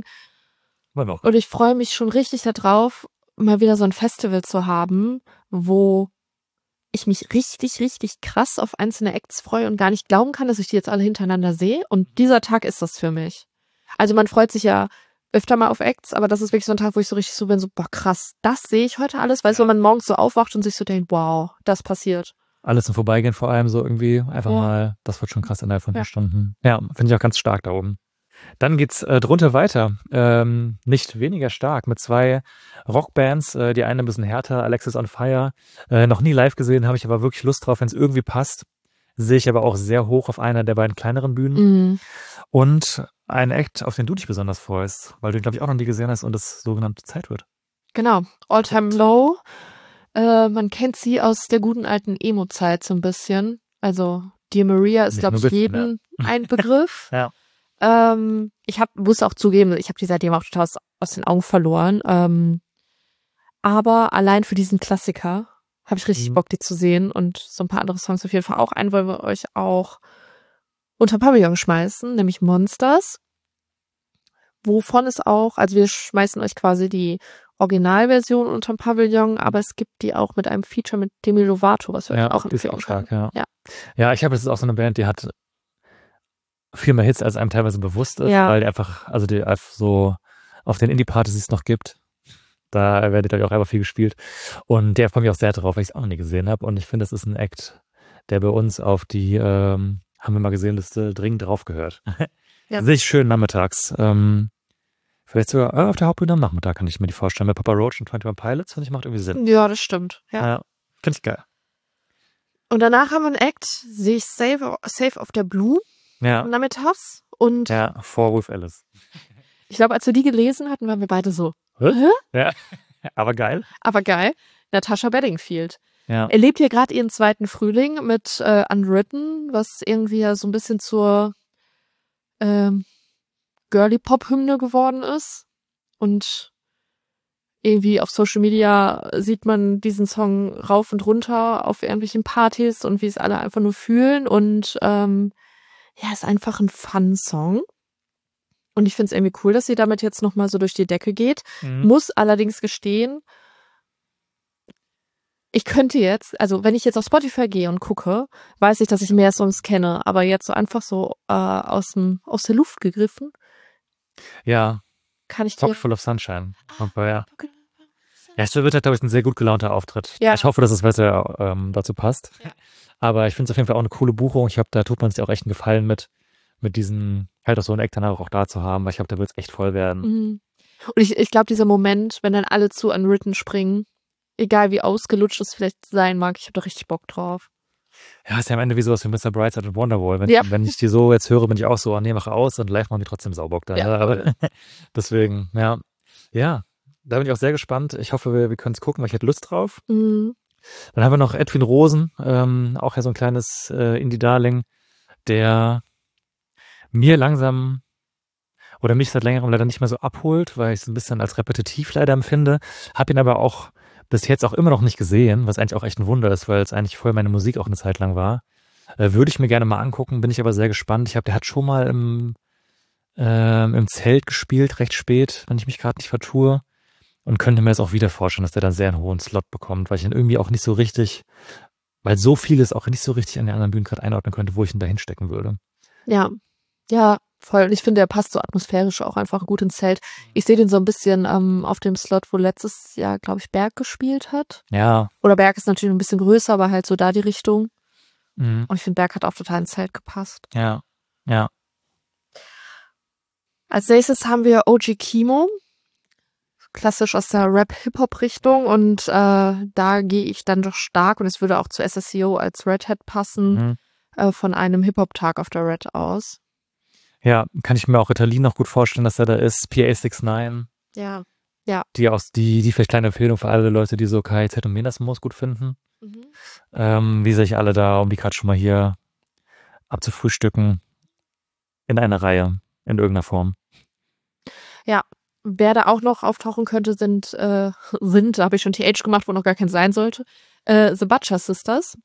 S6: Und ich freue mich schon richtig da drauf, mal wieder so ein Festival zu haben, wo ich mich richtig, richtig krass auf einzelne Acts freue und gar nicht glauben kann, dass ich die jetzt alle hintereinander sehe. Und dieser Tag ist das für mich. Also man freut sich ja öfter mal auf Acts, aber das ist wirklich so ein Tag, wo ich so richtig so bin, so, boah, krass, das sehe ich heute alles. Weißt du, wenn man morgens so aufwacht und sich so denkt, wow, das passiert.
S5: Alles im Vorbeigehen vor allem so irgendwie einfach mal, das wird schon krass innerhalb von 4 Stunden. Ja, finde ich auch ganz stark da oben. Dann geht's drunter weiter, nicht weniger stark, mit 2 Rockbands, die eine ein bisschen härter, Alexis on Fire, noch nie live gesehen, habe ich aber wirklich Lust drauf, wenn es irgendwie passt, sehe ich aber auch sehr hoch auf einer der beiden kleineren Bühnen. Und ein Act, auf den du dich besonders freust, weil du ihn, glaube ich, auch noch nie gesehen hast und das sogenannte Zeit wird.
S6: Genau, All Time Low, Man kennt sie aus der guten alten Emo-Zeit so ein bisschen. Also Dear Maria ist,
S5: Nicht
S6: glaube
S5: nur
S6: ich,
S5: bisschen,
S6: jedem ein Begriff.
S5: Ja.
S6: Ich muss auch zugeben, ich habe die seitdem auch total aus den Augen verloren. Aber allein für diesen Klassiker habe ich richtig Bock, die zu sehen. Und so ein paar andere Songs auf jeden Fall auch. Einen wollen wir euch auch unter Pavillon schmeißen, nämlich Monsters. Wovon es auch, also wir schmeißen euch quasi die Originalversion unterm Pavillon, aber es gibt die auch mit einem Feature mit Demi Lovato, was wir
S5: Ja,
S6: euch auch
S5: die ist auch
S6: empfehlen
S5: stark,
S6: können.
S5: ja. Ja, ich habe jetzt auch so eine Band, die hat viel mehr Hits, als einem teilweise bewusst ist,
S6: Ja.
S5: weil die einfach, also die einfach so auf den Indie-Partys, die es noch gibt, da werdet ihr auch einfach viel gespielt. Und der freut mich auch sehr drauf, weil ich es auch noch nie gesehen habe. Und ich finde, das ist ein Act, der bei uns auf die, haben wir mal gesehen, Liste dringend drauf gehört.
S6: Ja.
S5: Sich schön nachmittags. Vielleicht sogar auf der Hauptbühne am Nachmittag kann ich mir die vorstellen. Mit Papa Roach und 21 Pilots, finde ich, macht irgendwie Sinn.
S6: Ja, das stimmt. Ja.
S5: Finde ich geil.
S6: Und danach haben wir einen Act, sehe ich Safe auf der Blue
S5: Ja,
S6: nachmittags. Und
S5: ja, vor Wolf Alice.
S6: ich glaube, als wir die gelesen hatten, waren wir beide so,
S5: Ja, aber geil.
S6: aber geil. Natasha Bedingfield.
S5: Ja,
S6: Erlebt hier gerade ihren zweiten Frühling mit Unwritten, was irgendwie ja so ein bisschen zur Girly-Pop-Hymne geworden ist. Und irgendwie auf Social Media sieht man diesen Song rauf und runter auf irgendwelchen Partys und wie es alle einfach nur fühlen. Und ja, ist einfach ein Fun-Song. Und ich finde es irgendwie cool, dass sie damit jetzt nochmal so durch die Decke geht. Muss allerdings gestehen, ich könnte jetzt, also wenn ich jetzt auf Spotify gehe und gucke, weiß ich, dass ich mehr Songs kenne. Aber jetzt so einfach so aus der Luft gegriffen,
S5: ja,
S6: kann ich dir...
S5: Pocket Full of Sunshine. Aber ja. Ja, es wird halt, glaube ich, ein sehr gut gelaunter Auftritt.
S6: Ja.
S5: Ich hoffe, dass das Wetter dazu passt.
S6: Ja.
S5: Aber ich finde es auf jeden Fall auch eine coole Buchung. Ich glaube, da tut man sich auch echt einen Gefallen mit diesen, halt auch so einen Act danach auch da zu haben, weil ich glaube, da wird es echt voll werden.
S6: Mhm. Und ich glaube, dieser Moment, wenn dann alle zu Unwritten springen, egal wie ausgelutscht es vielleicht sein mag, ich habe da richtig Bock drauf.
S5: Ja, ist ja am Ende wie sowas wie Mr. Brightside und Wonderwall. Wenn ich die so jetzt höre, bin ich auch so, nee, mache aus und live machen die trotzdem Saubock da.
S6: Ja.
S5: Aber deswegen, ja. Ja, da bin ich auch sehr gespannt. Ich hoffe, wir können es gucken, weil ich hätte Lust drauf.
S6: Mhm.
S5: Dann haben wir noch Edwin Rosen, auch ja so ein kleines Indie-Darling, der mir langsam oder mich seit längerem leider nicht mehr so abholt, weil ich es ein bisschen als repetitiv leider empfinde. Hab ihn aber auch bis jetzt auch immer noch nicht gesehen, was eigentlich auch echt ein Wunder ist, weil es eigentlich vorher meine Musik auch eine Zeit lang war. Würde ich mir gerne mal angucken, bin ich aber sehr gespannt. Der hat schon mal im Zelt gespielt, recht spät, wenn ich mich gerade nicht vertue. Und könnte mir das auch wieder vorstellen, dass der dann sehr einen hohen Slot bekommt, weil ich ihn irgendwie auch nicht so richtig, weil so vieles auch nicht so richtig an den anderen Bühnen gerade einordnen könnte, wo ich ihn da hinstecken würde.
S6: Ja, ja, voll. Und ich finde, er passt so atmosphärisch auch einfach gut ins Zelt. Ich sehe den so ein bisschen auf dem Slot, wo letztes Jahr, glaube ich, Berg gespielt hat.
S5: Ja.
S6: Oder Berg ist natürlich ein bisschen größer, aber halt so da die Richtung.
S5: Mhm.
S6: Und ich finde, Berg hat auch total ins Zelt gepasst.
S5: Ja. Ja.
S6: Als nächstes haben wir OG Kimo. Klassisch aus der Rap-Hip-Hop-Richtung. Und da gehe ich dann doch stark, und es würde auch zu SSCO als Red Hat passen, von einem Hip-Hop-Tag auf der Red aus.
S5: Ja, kann ich mir auch Ritalin noch gut vorstellen, dass er da ist. PA69.
S6: Ja.
S5: Die vielleicht kleine Empfehlung für alle Leute, die so KIZ und Menasmus gut finden. Wie sich alle da, um die gerade schon mal hier abzufrühstücken, in einer Reihe, in irgendeiner Form.
S6: Ja, wer da auch noch auftauchen könnte, da habe ich schon TH gemacht, wo noch gar kein sein sollte, The Butcher Sisters.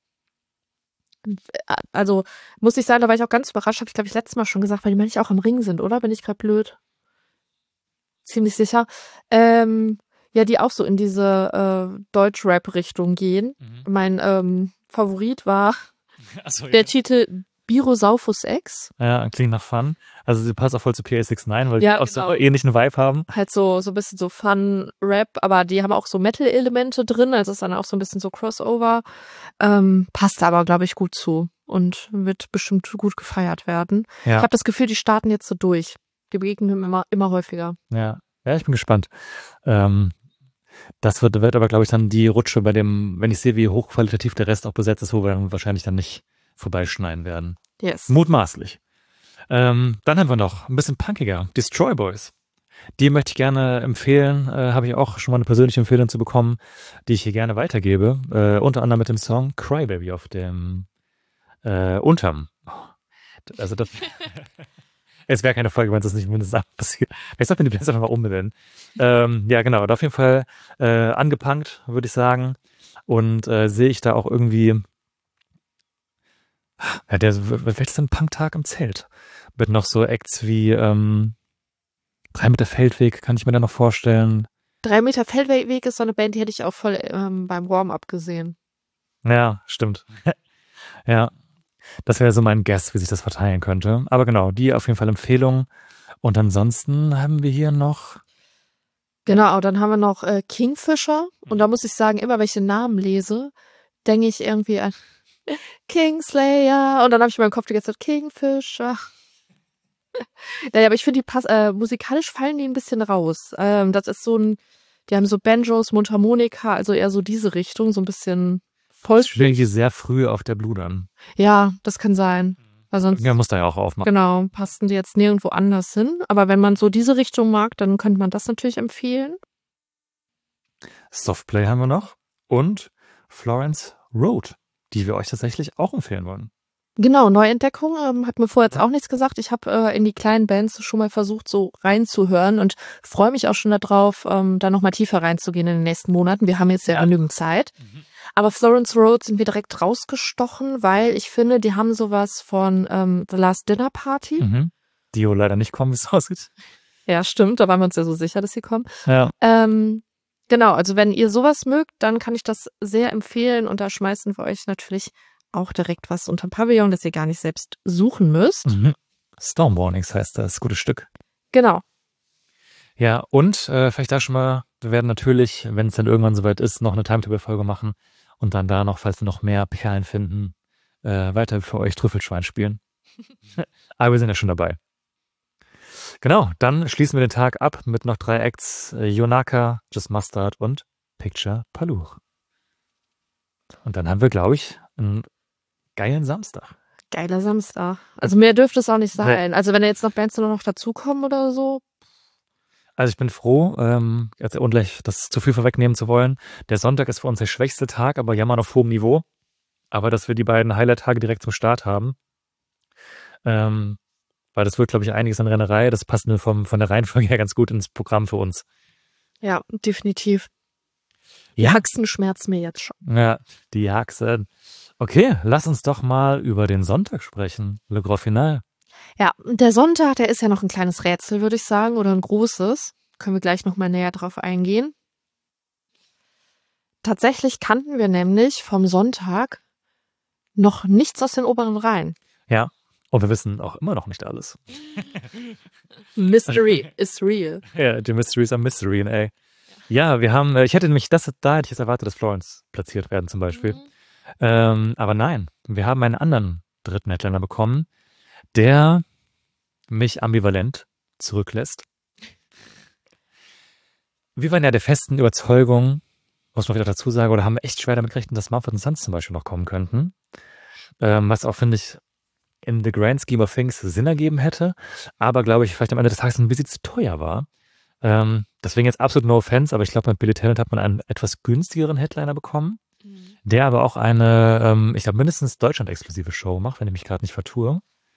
S6: Also, muss ich sagen, da war ich auch ganz überrascht, habe ich, glaube ich, letztes Mal schon gesagt, weil die, meine ich, auch am Ring sind, oder? Bin ich gerade blöd? Ziemlich sicher. Ja, die auch so in diese Deutsch-Rap-Richtung gehen. Mein Favorit war der Titel Birosaurus X.
S5: Ja, klingt nach Fun. Also sie passt auch voll zu PA69, weil
S6: Ja,
S5: die auch so einen ähnlichen Vibe haben.
S6: Halt so ein bisschen so Fun-Rap, aber die haben auch so Metal-Elemente drin, also ist dann auch so ein bisschen so Crossover. Passt aber, glaube ich, gut zu und wird bestimmt gut gefeiert werden.
S5: Ja.
S6: Ich habe das Gefühl, die starten jetzt so durch. Die begegnen immer häufiger.
S5: Ja, ich bin gespannt. Das wird aber, glaube ich, dann die Rutsche bei dem, wenn ich sehe, wie hochqualitativ der Rest auch besetzt ist, wo wir dann wahrscheinlich dann nicht vorbeischneiden werden.
S6: Yes.
S5: Mutmaßlich. Dann haben wir noch ein bisschen punkiger, Destroy Boys. Die möchte ich gerne empfehlen. Habe ich auch schon mal eine persönliche Empfehlung zu bekommen, die ich hier gerne weitergebe. Unter anderem mit dem Song Crybaby auf dem Unterm. Also das es wäre keine Folge, wenn es nicht mindestens passiert. Vielleicht sollten wir die Plätze einfach mal umbenennen. Ja, genau. Auf jeden Fall angepunkt, würde ich sagen. Und sehe ich da auch irgendwie, ja, welches denn Punktag im Zelt? Mit noch so Acts wie 3 Meter Feldweg, kann ich mir da noch vorstellen.
S6: 3 Meter Feldweg ist so eine Band, die hätte ich auch voll beim Warm-up gesehen.
S5: Ja, stimmt. Ja, das wäre so mein Guess, wie sich das verteilen könnte. Aber genau, die auf jeden Fall Empfehlung. Und ansonsten haben wir hier noch.
S6: Genau, dann haben wir noch Kingfisher. Und da muss ich sagen, immer wenn ich den Namen lese, denke ich irgendwie an Kingslayer. Und dann habe ich in meinem Kopf die ganze Zeit Kingfisher. Naja, aber ich finde, die musikalisch fallen die ein bisschen raus. Das ist so die haben so Banjos, Mundharmonika, also eher so diese Richtung, so ein bisschen
S5: Das spielen die sehr früh auf der Blue dann.
S6: Ja, das kann sein. Weil sonst,
S5: Ja, muss da ja auch aufmachen.
S6: genau, passten die jetzt nirgendwo anders hin. Aber wenn man so diese Richtung mag, dann könnte man das natürlich empfehlen.
S5: Softplay haben wir noch. Und Florence Road, die wir euch tatsächlich auch empfehlen wollen.
S6: Genau, Neuentdeckung. Hat mir vorher jetzt auch nichts gesagt. Ich habe in die kleinen Bands schon mal versucht, so reinzuhören und freue mich auch schon darauf, da nochmal tiefer reinzugehen in den nächsten Monaten. Wir haben jetzt ja genügend Zeit. Aber Florence Road sind wir direkt rausgestochen, weil ich finde, die haben sowas von The Last Dinner Party.
S5: Die leider nicht kommen, wie es aussieht.
S6: Ja, stimmt. Da waren wir uns ja so sicher, dass sie kommen.
S5: Ja.
S6: Genau, also wenn ihr sowas mögt, dann kann ich das sehr empfehlen. Und da schmeißen wir euch natürlich auch direkt was unterm Pavillon, das ihr gar nicht selbst suchen müsst.
S5: Storm Warnings heißt das gute Stück.
S6: Genau.
S5: Ja, und vielleicht da schon mal, wir werden natürlich, wenn es dann irgendwann soweit ist, noch eine Timetable-Folge machen und dann da noch, falls wir noch mehr Perlen finden, weiter für euch Trüffelschwein spielen. Aber wir sind ja schon dabei. Genau, dann schließen wir den Tag ab mit noch 3 Acts, Yonaka, Just Mustard und Picture Palour. Und dann haben wir, glaube ich, einen geilen Samstag.
S6: Geiler Samstag. Also mehr dürfte es auch nicht sein. Also wenn da jetzt noch Bands noch dazukommen oder so.
S5: Also ich bin froh, ohne gleich das zu viel vorwegnehmen zu wollen. Der Sonntag ist für uns der schwächste Tag, aber jammern auf hohem Niveau. Aber dass wir die beiden Highlight-Tage direkt zum Start haben. Weil das wird, glaube ich, einiges an Rennerei. Das passt nur von der Reihenfolge her ganz gut ins Programm für uns.
S6: Ja, definitiv. Die
S5: Ja.
S6: Haxen schmerzen mir jetzt schon.
S5: Ja, die Haxen. Okay, lass uns doch mal über den Sonntag sprechen. Le Grand Final.
S6: Ja, der Sonntag, der ist ja noch ein kleines Rätsel, würde ich sagen, oder ein großes. Können wir gleich nochmal näher drauf eingehen. Tatsächlich kannten wir nämlich vom Sonntag noch nichts aus den oberen Reihen.
S5: Ja, und wir wissen auch immer noch nicht alles.
S6: Mystery is real.
S5: Ja, die Mysteries are Mystery, ey. Ja, wir haben, ich hätte nämlich, da hätte ich jetzt erwartet, dass Florence platziert werden zum Beispiel. Aber nein, wir haben einen anderen dritten Headliner bekommen, der mich ambivalent zurücklässt. Wir waren ja der festen Überzeugung, muss man wieder dazu sagen, oder haben echt schwer damit gerechnet, dass Mumford & Sons zum Beispiel noch kommen könnten. Was auch, finde ich, in the grand scheme of things Sinn ergeben hätte, aber glaube ich, vielleicht am Ende des Tages ein bisschen zu teuer war. Deswegen jetzt absolut no offense, aber ich glaube, mit Billy Talent hat man einen etwas günstigeren Headliner bekommen, der aber auch eine, ich glaube, mindestens Deutschland-exklusive Show macht, wenn ich mich gerade nicht vertue.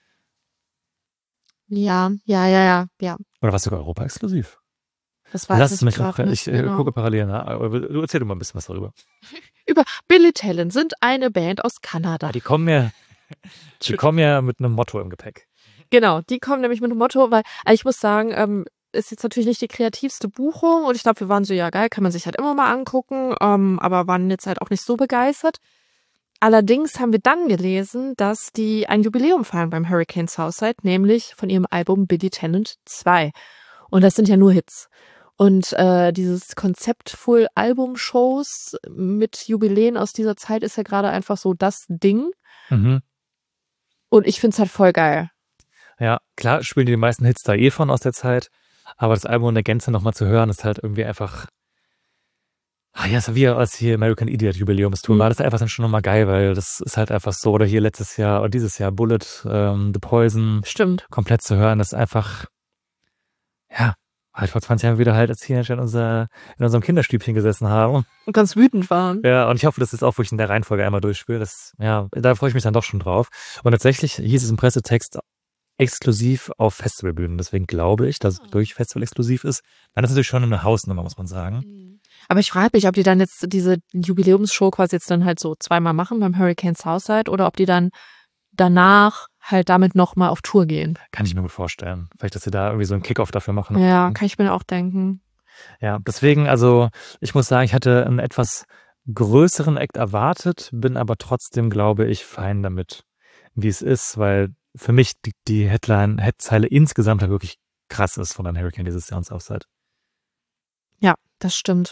S6: Ja.
S5: Oder was sogar Europa-exklusiv?
S6: Das weiß
S5: Lass
S6: ich
S5: mich
S6: gerade
S5: auch,
S6: nicht
S5: ich
S6: genau.
S5: gucke parallel nach, aber du erzähl doch mal ein bisschen was darüber.
S6: Über Billy Talent sind eine Band aus Kanada.
S5: Die kommen ja mit einem Motto im Gepäck.
S6: Genau, die kommen nämlich mit einem Motto, weil ich muss sagen, ist jetzt natürlich nicht die kreativste Buchung und ich glaube, wir waren so, ja geil, kann man sich halt immer mal angucken, aber waren jetzt halt auch nicht so begeistert. Allerdings haben wir dann gelesen, dass die ein Jubiläum feiern beim Hurricane Southside, nämlich von ihrem Album Billy Talent 2. Und das sind ja nur Hits. Und dieses Konzept Full Album-Shows mit Jubiläen aus dieser Zeit ist ja gerade einfach so das Ding. Und ich find's halt voll geil.
S5: Ja, klar spielen die meisten Hits da von aus der Zeit, aber das Album in der Gänze nochmal zu hören, ist halt irgendwie einfach, ja, so wie als hier American Idiot Jubiläumstour war das einfach dann schon nochmal geil, weil das ist halt einfach so, oder hier letztes Jahr oder dieses Jahr Bullet, The Poison,
S6: Stimmt.
S5: komplett zu hören, das ist einfach, ja, halt vor 20 Jahren wieder halt als Teenager in unserem Kinderstübchen gesessen haben.
S6: Und ganz wütend waren.
S5: Ja, und ich hoffe, das ist auch wirklich in der Reihenfolge einmal durchspiele. Da freue ich mich dann doch schon drauf. Und tatsächlich hieß es im Pressetext exklusiv auf Festivalbühnen. Deswegen glaube ich, dass es durch Festival exklusiv ist. Dann ist es natürlich schon eine Hausnummer, muss man sagen.
S6: Aber ich frage mich, ob die dann jetzt diese Jubiläumsshow quasi jetzt dann halt so zweimal machen beim Hurricane Southside oder ob die dann danach halt damit nochmal auf Tour gehen.
S5: Kann ich mir gut vorstellen. Vielleicht, dass sie da irgendwie so einen Kickoff dafür machen.
S6: Ja, kann ich mir auch denken.
S5: Ja, deswegen, also ich muss sagen, ich hatte einen etwas größeren Act erwartet, bin aber trotzdem, glaube ich, fein damit, wie es ist, weil für mich die Headzeile insgesamt halt wirklich krass ist von einem Hurricane dieses Jahr und Southside.
S6: Ja, das stimmt.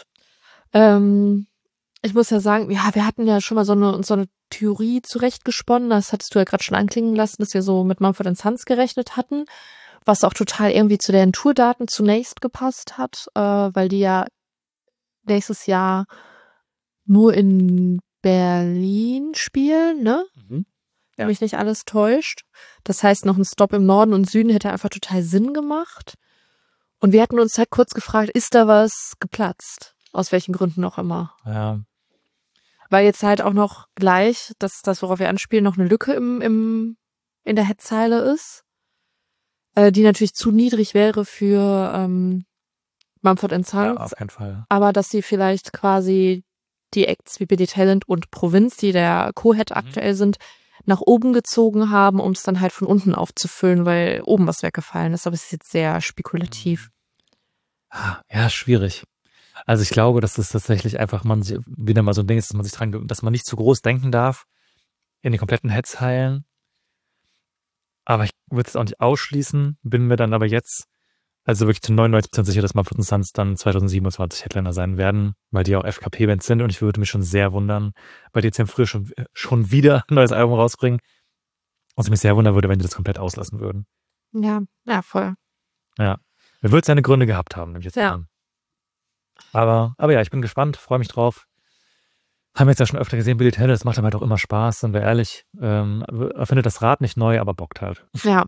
S6: Ich muss ja sagen, ja, wir hatten ja schon mal so eine Theorie zurechtgesponnen, das hattest du ja gerade schon anklingen lassen, dass wir so mit Mumford & Sons gerechnet hatten, was auch total irgendwie zu den Tourdaten zunächst gepasst hat, weil die ja nächstes Jahr nur in Berlin spielen, ne?
S5: Mhm. Ja.
S6: Wenn mich nicht alles täuscht. Das heißt, noch ein Stop im Norden und Süden hätte einfach total Sinn gemacht. Und wir hatten uns halt kurz gefragt, ist da was geplatzt? Aus welchen Gründen auch immer.
S5: Ja.
S6: Weil jetzt halt auch noch gleich, das, worauf wir anspielen, noch eine Lücke in der Headzeile ist, die natürlich zu niedrig wäre für Mumford & Sons.
S5: Ja, auf keinen Fall.
S6: Aber dass sie vielleicht quasi die Acts wie Billy Talent und Provinz, die der Co-Head aktuell sind, nach oben gezogen haben, um es dann halt von unten aufzufüllen, weil oben was weggefallen ist. Aber es ist jetzt sehr spekulativ.
S5: Ja, schwierig. Also ich glaube, dass das tatsächlich einfach wieder mal so ein Ding ist, dass man nicht zu groß denken darf in den kompletten Headzeilen. Aber ich würde es auch nicht ausschließen, bin mir dann aber jetzt also wirklich zu 99% sicher, dass Mumford & Sons dann 2027 Headliner sein werden, weil die auch FKP-Bands sind und ich würde mich schon sehr wundern, weil die jetzt ja früher schon wieder ein neues Album rausbringen und es mich sehr wundern würde, wenn die das komplett auslassen würden.
S6: Ja, voll.
S5: Ja, er wird seine Gründe gehabt haben, nehme ich jetzt an. Aber ja, ich bin gespannt, freue mich drauf. Haben wir jetzt ja schon öfter gesehen, Billy Talent, das macht ihm halt auch immer Spaß, sind wir ehrlich. Er findet das Rad nicht neu, aber bockt halt.
S6: Ja.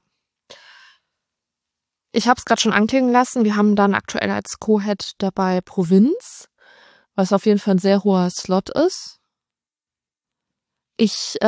S6: Ich habe es gerade schon anklingen lassen. Wir haben dann aktuell als Co-Head dabei Provinz, was auf jeden Fall ein sehr hoher Slot ist. Ich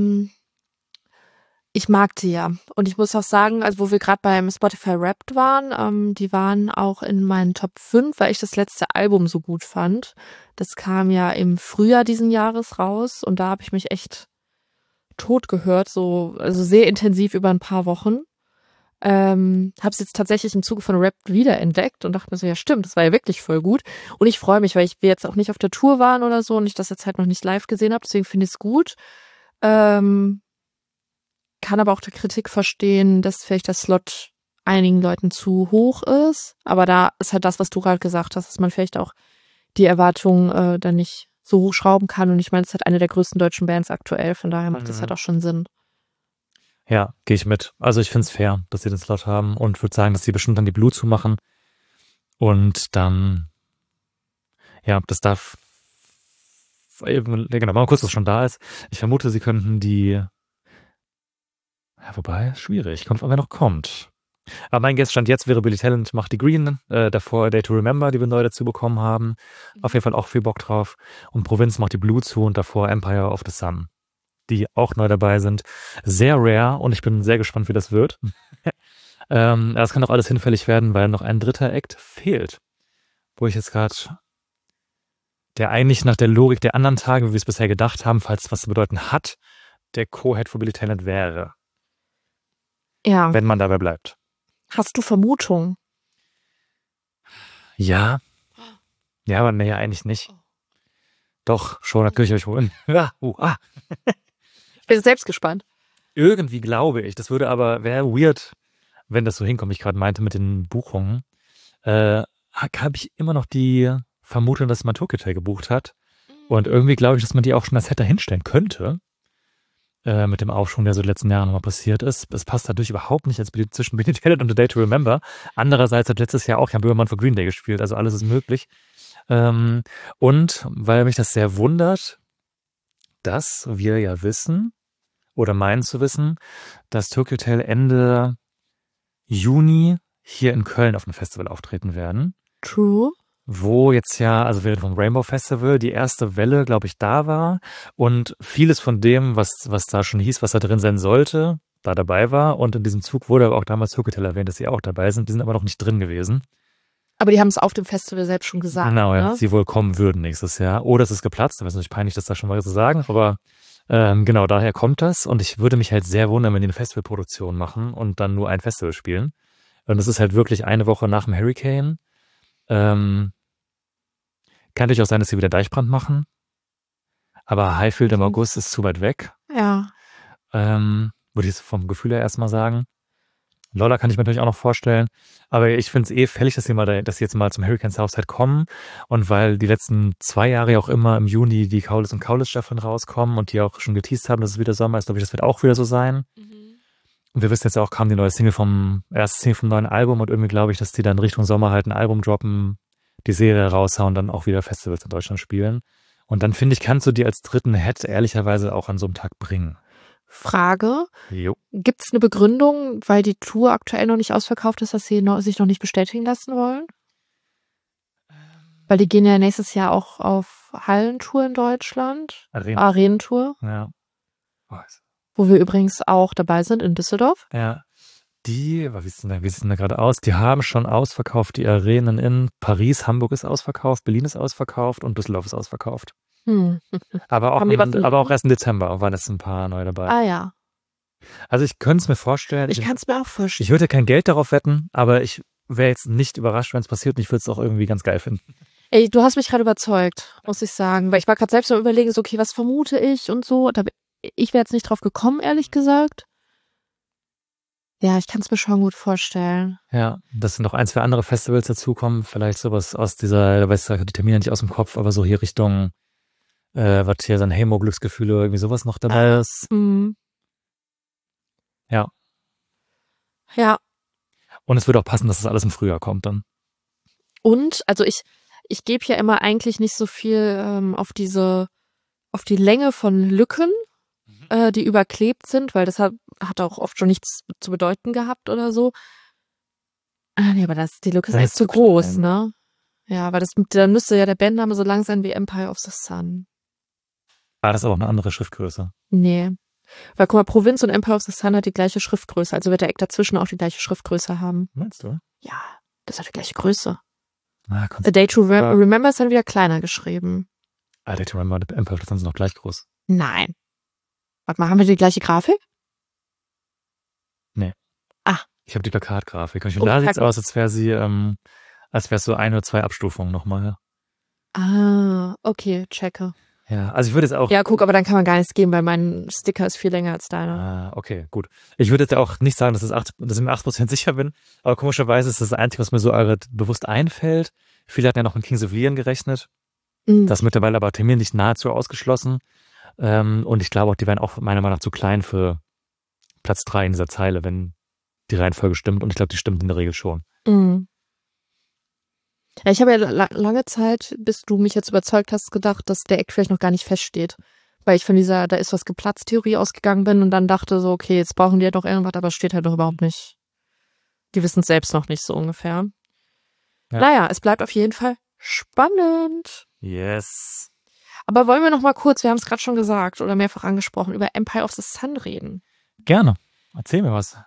S6: mag die ja. Und ich muss auch sagen, also wo wir gerade beim Spotify Wrapped waren, die waren auch in meinen Top 5, weil ich das letzte Album so gut fand. Das kam ja im Frühjahr diesen Jahres raus und da habe ich mich echt tot gehört, also sehr intensiv über ein paar Wochen. Habe es jetzt tatsächlich im Zuge von Wrapped wiederentdeckt und dachte mir so, ja stimmt, das war ja wirklich voll gut. Und ich freue mich, weil wir jetzt auch nicht auf der Tour waren oder so und ich das jetzt halt noch nicht live gesehen habe, deswegen finde ich es gut. Kann aber auch der Kritik verstehen, dass vielleicht der Slot einigen Leuten zu hoch ist. Aber da ist halt das, was du gerade gesagt hast, dass man vielleicht auch die Erwartungen dann nicht so hochschrauben kann. Und ich meine, es ist halt eine der größten deutschen Bands aktuell, von daher macht das halt auch schon Sinn.
S5: Ja, gehe ich mit. Also ich finde es fair, dass sie den Slot haben und würde sagen, dass sie bestimmt dann die Blue zumachen. Und dann, ja, das darf, genau, mal kurz, was schon da ist. Ich vermute, sie könnten ja, wobei, schwierig, kommt, wer noch kommt. Aber mein Guest stand jetzt wäre Billy Talent, macht die Green, davor Day to Remember, die wir neu dazu bekommen haben. Auf jeden Fall auch viel Bock drauf. Und Provinz macht die Blue zu und davor Empire of the Sun, die auch neu dabei sind. Sehr rare und ich bin sehr gespannt, wie das wird. Das kann auch alles hinfällig werden, weil noch ein dritter Act fehlt. Wo ich jetzt gerade, der eigentlich nach der Logik der anderen Tage, wie wir es bisher gedacht haben, falls es was zu bedeuten hat, der Co-Head für Billy Talent wäre.
S6: Ja.
S5: Wenn man dabei bleibt.
S6: Hast du Vermutungen?
S5: Ja. Ja, aber nee, eigentlich nicht. Doch, schon, natürlich habe ich wohl.
S6: Ich bin selbst gespannt.
S5: Irgendwie glaube ich, das wäre weird, wenn das so hinkommt, wie ich gerade meinte mit den Buchungen. Habe ich immer noch die Vermutung, dass man Tokyo Hotel gebucht hat. Und irgendwie glaube ich, dass man die auch schon als Header hinstellen könnte. Mit dem Aufschwung, der so in den letzten Jahren nochmal passiert ist. Es passt dadurch überhaupt nicht zwischen Billy Talent und The Day to Remember. Andererseits hat letztes Jahr auch Jan Böhmermann für Green Day gespielt, also alles ist möglich. Und weil mich das sehr wundert, dass wir ja wissen, oder meinen zu wissen, dass Tokyo Hotel Ende Juni hier in Köln auf einem Festival auftreten werden.
S6: True.
S5: Wo jetzt ja, also wir reden vom Rainbow Festival, die erste Welle, glaube ich, da war und vieles von dem, was da schon hieß, was da drin sein sollte, da dabei war. Und in diesem Zug wurde aber auch damals Hotel erwähnt, dass sie auch dabei sind. Die sind aber noch nicht drin gewesen.
S6: Aber die haben es auf dem Festival selbst schon gesagt.
S5: Genau, ja.
S6: Ne?
S5: Sie wohl kommen würden nächstes Jahr. Oder es ist geplatzt. Das ist natürlich peinlich, das da schon mal zu sagen. Aber genau, daher kommt das. Und ich würde mich halt sehr wundern, wenn die eine Festivalproduktion machen und dann nur ein Festival spielen. Und das ist halt wirklich eine Woche nach dem Hurricane. Kann durchaus sein, dass sie wieder Deichbrand machen. Aber Highfield im August ist zu weit weg.
S6: Ja.
S5: Würde ich jetzt vom Gefühl her erstmal sagen. Lolla kann ich mir natürlich auch noch vorstellen. Aber ich finde es fällig, dass sie jetzt mal zum Hurricane Southside kommen. Und weil die letzten 2 Jahre ja auch immer im Juni die Kaulitz und Kaulitz Staffeln rauskommen und die auch schon geteased haben, dass es wieder Sommer ist, glaube ich, das wird auch wieder so sein. Und wir wissen jetzt auch, kam die neue erste Single vom neuen Album und irgendwie glaube ich, dass die dann Richtung Sommer halt ein Album droppen, die Serie raushauen, dann auch wieder Festivals in Deutschland spielen. Und dann finde ich, kannst du die als dritten Head ehrlicherweise auch an so einem Tag bringen.
S6: Frage.
S5: Jo.
S6: Gibt es eine Begründung, weil die Tour aktuell noch nicht ausverkauft ist, dass sie sich noch nicht bestätigen lassen wollen? Weil die gehen ja nächstes Jahr auch auf Hallentour in Deutschland. Arenentour.
S5: Ja.
S6: Wo wir übrigens auch dabei sind in Düsseldorf.
S5: Ja. Wie sieht denn da gerade aus? Die haben schon ausverkauft, die Arenen in Paris, Hamburg ist ausverkauft, Berlin ist ausverkauft und Düsseldorf ist ausverkauft. Aber auch erst im Dezember waren jetzt ein paar neu dabei.
S6: Ah ja.
S5: Also ich könnte es mir vorstellen.
S6: Ich kann es mir auch vorstellen.
S5: Ich würde kein Geld darauf wetten, aber ich wäre jetzt nicht überrascht, wenn es passiert und ich würde es auch irgendwie ganz geil finden.
S6: Ey, du hast mich gerade überzeugt, muss ich sagen. Weil ich war gerade selbst am Überlegen, so, okay, was vermute ich und so. Ich wäre jetzt nicht drauf gekommen, ehrlich gesagt. Ja, ich kann es mir schon gut vorstellen.
S5: Ja, dass noch 1, 2 andere Festivals dazukommen. Vielleicht sowas aus dieser, da weiß ich die Termine nicht aus dem Kopf, aber so hier Richtung, was hier so ein Hemo-Glücksgefühle, irgendwie sowas noch dabei ist. Ja.
S6: Ja.
S5: Und es würde auch passen, dass das alles im Frühjahr kommt dann.
S6: Und, also ich gebe ja immer eigentlich nicht so viel auf die Länge von Lücken, die überklebt sind, weil das hat auch oft schon nichts zu bedeuten gehabt oder so. Nee, aber die Lücke ist echt zu groß, ne? Ja, weil dann müsste ja der Bandname so lang sein wie Empire of the Sun.
S5: Das ist aber auch eine andere Schriftgröße.
S6: Nee. Weil, guck mal, Provinz und Empire of the Sun hat die gleiche Schriftgröße, also wird der Eck dazwischen auch die gleiche Schriftgröße haben.
S5: Meinst du?
S6: Ja, das hat die gleiche Größe.
S5: A
S6: Day to Remember ist dann wieder kleiner geschrieben.
S5: A Day to Remember und Empire of the Sun sind noch gleich groß.
S6: Nein. Warte mal, haben wir die gleiche Grafik?
S5: Nee.
S6: Ah.
S5: Ich habe die Plakatgrafik. Und da sieht es aus, als wäre es so 1 oder 2 Abstufungen nochmal.
S6: Ah, okay, checke.
S5: Ja, also ich würde jetzt auch...
S6: Ja, guck, aber dann kann man gar nichts geben, weil mein Sticker ist viel länger als deiner.
S5: Ah, okay, gut. Ich würde jetzt auch nicht sagen, dass ich mir 8% sicher bin, aber komischerweise ist das Einzige, was mir so bewusst einfällt. Viele hatten ja noch mit Kings of Leon gerechnet. Das ist mittlerweile aber terminlich nahezu ausgeschlossen. Und ich glaube auch, die wären auch meiner Meinung nach zu klein für Platz 3 in dieser Zeile, wenn die Reihenfolge stimmt. Und ich glaube, die stimmt in der Regel schon.
S6: Ja, ich habe ja lange Zeit, bis du mich jetzt überzeugt hast, gedacht, dass der Act vielleicht noch gar nicht feststeht. Weil ich von dieser da ist was geplatzt Theorie ausgegangen bin und dann dachte so, okay, jetzt brauchen die ja doch irgendwas, aber es steht halt doch überhaupt nicht. Die wissen es selbst noch nicht so ungefähr. Ja. Naja, es bleibt auf jeden Fall spannend.
S5: Yes.
S6: Aber wollen wir noch mal kurz, wir haben es gerade schon gesagt oder mehrfach angesprochen, über Empire of the Sun reden?
S5: Gerne. Erzähl mir was.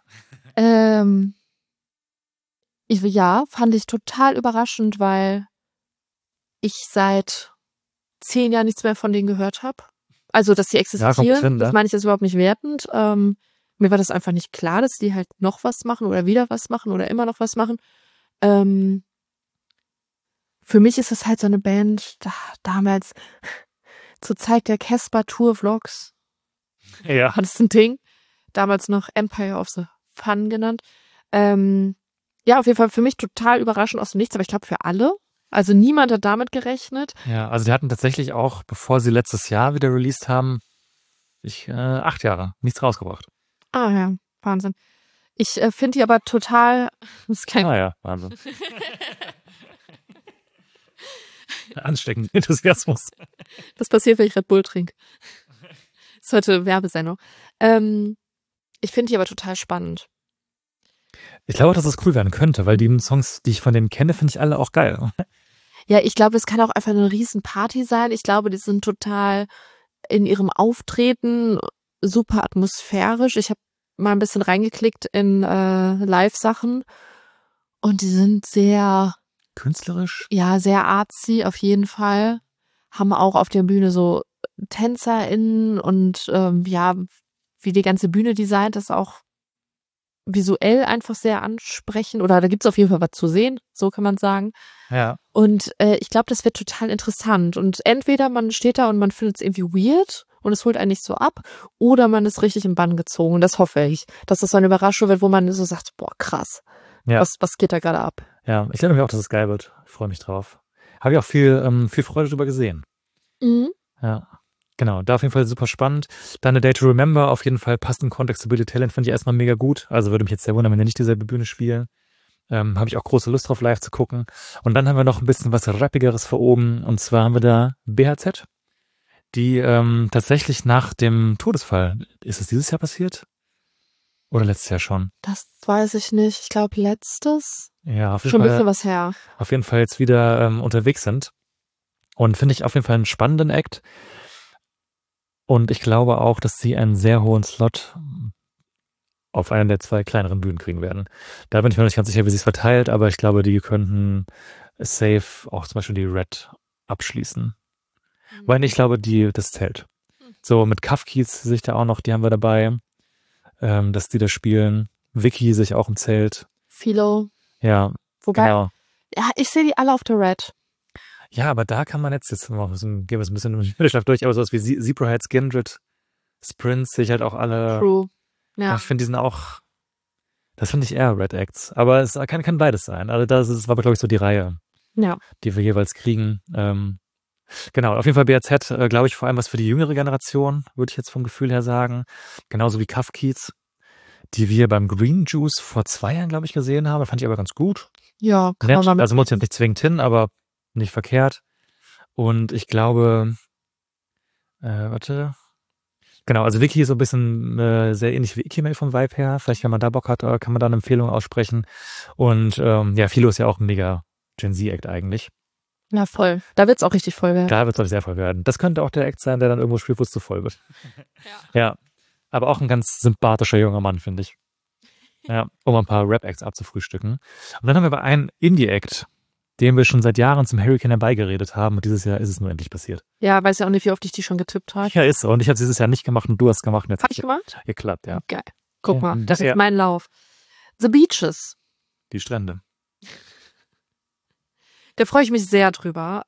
S6: Ja, fand ich total überraschend, weil ich seit 10 Jahren nichts mehr von denen gehört habe. Also, dass sie existieren, das meine ich jetzt überhaupt nicht wertend. Mir war das einfach nicht klar, dass die halt noch was machen oder wieder was machen oder immer noch was machen. Für mich ist das halt so eine Band, damals zur Zeit der Casper-Tour-Vlogs.
S5: Ja.
S6: War das ein Ding? Damals noch Empire of the Fun genannt. Ja, auf jeden Fall für mich total überraschend aus dem Nichts, aber ich glaube für alle. Also niemand hat damit gerechnet.
S5: Ja, also die hatten tatsächlich auch, bevor sie letztes Jahr wieder released haben, 8 Jahre nichts rausgebracht.
S6: Ah ja, Wahnsinn. Ich finde die aber total... Das ist kein
S5: ja, Wahnsinn. Ansteckend Enthusiasmus.
S6: Das passiert, wenn ich Red Bull trinke. Das ist heute Werbesendung. Ich finde die aber total spannend.
S5: Ich glaube, dass es cool werden könnte, weil die Songs, die ich von denen kenne, finde ich alle auch geil.
S6: Ja, ich glaube, es kann auch einfach eine riesen Party sein. Ich glaube, die sind total in ihrem Auftreten super atmosphärisch. Ich habe mal ein bisschen reingeklickt in Live-Sachen und die sind sehr,
S5: Künstlerisch?
S6: ja, sehr artsy auf jeden Fall. Haben auch auf der Bühne so TänzerInnen und ja, wie die ganze Bühne designt, ist auch visuell einfach sehr ansprechend. Oder da gibt's auf jeden Fall was zu sehen, so kann man sagen.
S5: Ja.
S6: Und ich glaube, das wird total interessant. Und entweder man steht da und man findet es irgendwie weird und es holt einen nicht so ab, oder man ist richtig im Bann gezogen. Das hoffe ich, dass das so eine Überraschung wird, wo man so sagt, boah, krass,
S5: Ja.
S6: was geht da gerade ab?
S5: Ja, ich glaube mir auch, dass es geil wird. Ich freue mich drauf. Habe ich auch viel Freude drüber gesehen.
S6: Mhm.
S5: Ja. Genau, da auf jeden Fall super spannend. Dann A Day to Remember, auf jeden Fall passt im Kontext zu Billy Talent, finde ich erstmal mega gut. Also würde mich jetzt sehr wundern, wenn die nicht dieselbe Bühne spielen. Habe ich auch große Lust drauf, live zu gucken. Und dann haben wir noch ein bisschen was Rappigeres vor oben. Und zwar haben wir da BHZ, die tatsächlich nach dem Todesfall, ist es dieses Jahr passiert? Oder letztes Jahr schon?
S6: Das weiß ich nicht. Ich glaube, letztes.
S5: Ja, auf jeden
S6: Schon ein
S5: Fall,
S6: bisschen was her.
S5: auf jeden Fall jetzt wieder unterwegs sind. Und finde ich auf jeden Fall einen spannenden Act. Und ich glaube auch, dass sie einen sehr hohen Slot auf einer der 2 kleineren Bühnen kriegen werden. Da bin ich mir noch nicht ganz sicher, wie sie es verteilt, aber ich glaube, die könnten safe auch zum Beispiel die Red abschließen. Weil ich glaube, das zählt. So mit Kafkies sehe ich da auch noch, die haben wir dabei, dass die da spielen. Vicky sehe ich auch im Zelt.
S6: Philo.
S5: Ja,
S6: Wobei,
S5: genau.
S6: ja, ich sehe die alle auf der Red.
S5: Ja, aber da kann man jetzt noch gehen wir es ein bisschen im Mittelschlaf durch, aber sowas wie Zebrahead, Skindred, Sprints sehe ich halt auch alle.
S6: True. Ja.
S5: Ich finde, die sind auch, das finde ich eher Red Acts, aber es kann beides sein. Also das war, glaube ich, so die Reihe,
S6: Ja.
S5: die wir jeweils kriegen. Genau, auf jeden Fall BAZ, glaube ich, vor allem was für die jüngere Generation, würde ich jetzt vom Gefühl her sagen. Genauso wie Kafkies, die wir beim Green Juice vor 2 Jahren, glaube ich, gesehen haben. Fand ich aber ganz gut.
S6: Ja, kann
S5: Nett,
S6: man mal mit.
S5: also muss jetzt nicht zwingend hin, aber nicht verkehrt. Und ich glaube, warte. Genau, also Vicky ist so ein bisschen sehr ähnlich wie Ikimel vom Vibe her. Vielleicht, wenn man da Bock hat, kann man da eine Empfehlung aussprechen. Und ja, Philo ist ja auch ein mega Gen Z-Act eigentlich.
S6: Ja, voll. Da wird's auch richtig voll werden.
S5: Da wird es, glaube ich, sehr voll werden. Das könnte auch der Act sein, der dann irgendwo spielt, wo es zu voll wird. Ja, aber auch ein ganz sympathischer junger Mann, finde ich. Ja, um ein paar Rap-Acts abzufrühstücken. Und dann haben wir aber einen Indie-Act, dem wir schon seit Jahren zum Hurricane herbeigeredet haben. Und dieses Jahr ist es nur endlich passiert.
S6: Ja, weiß ja auch nicht, wie oft ich die schon getippt habe.
S5: Ja, ist so. Und ich habe es dieses Jahr nicht gemacht und du hast es gemacht. Und jetzt
S6: Hab ich gemacht?
S5: geklappt, ja.
S6: Geil. Guck
S5: Ja,
S6: mal, das ist
S5: ja.
S6: mein Lauf. The Beaches.
S5: Die Strände.
S6: Da freue ich mich sehr drüber.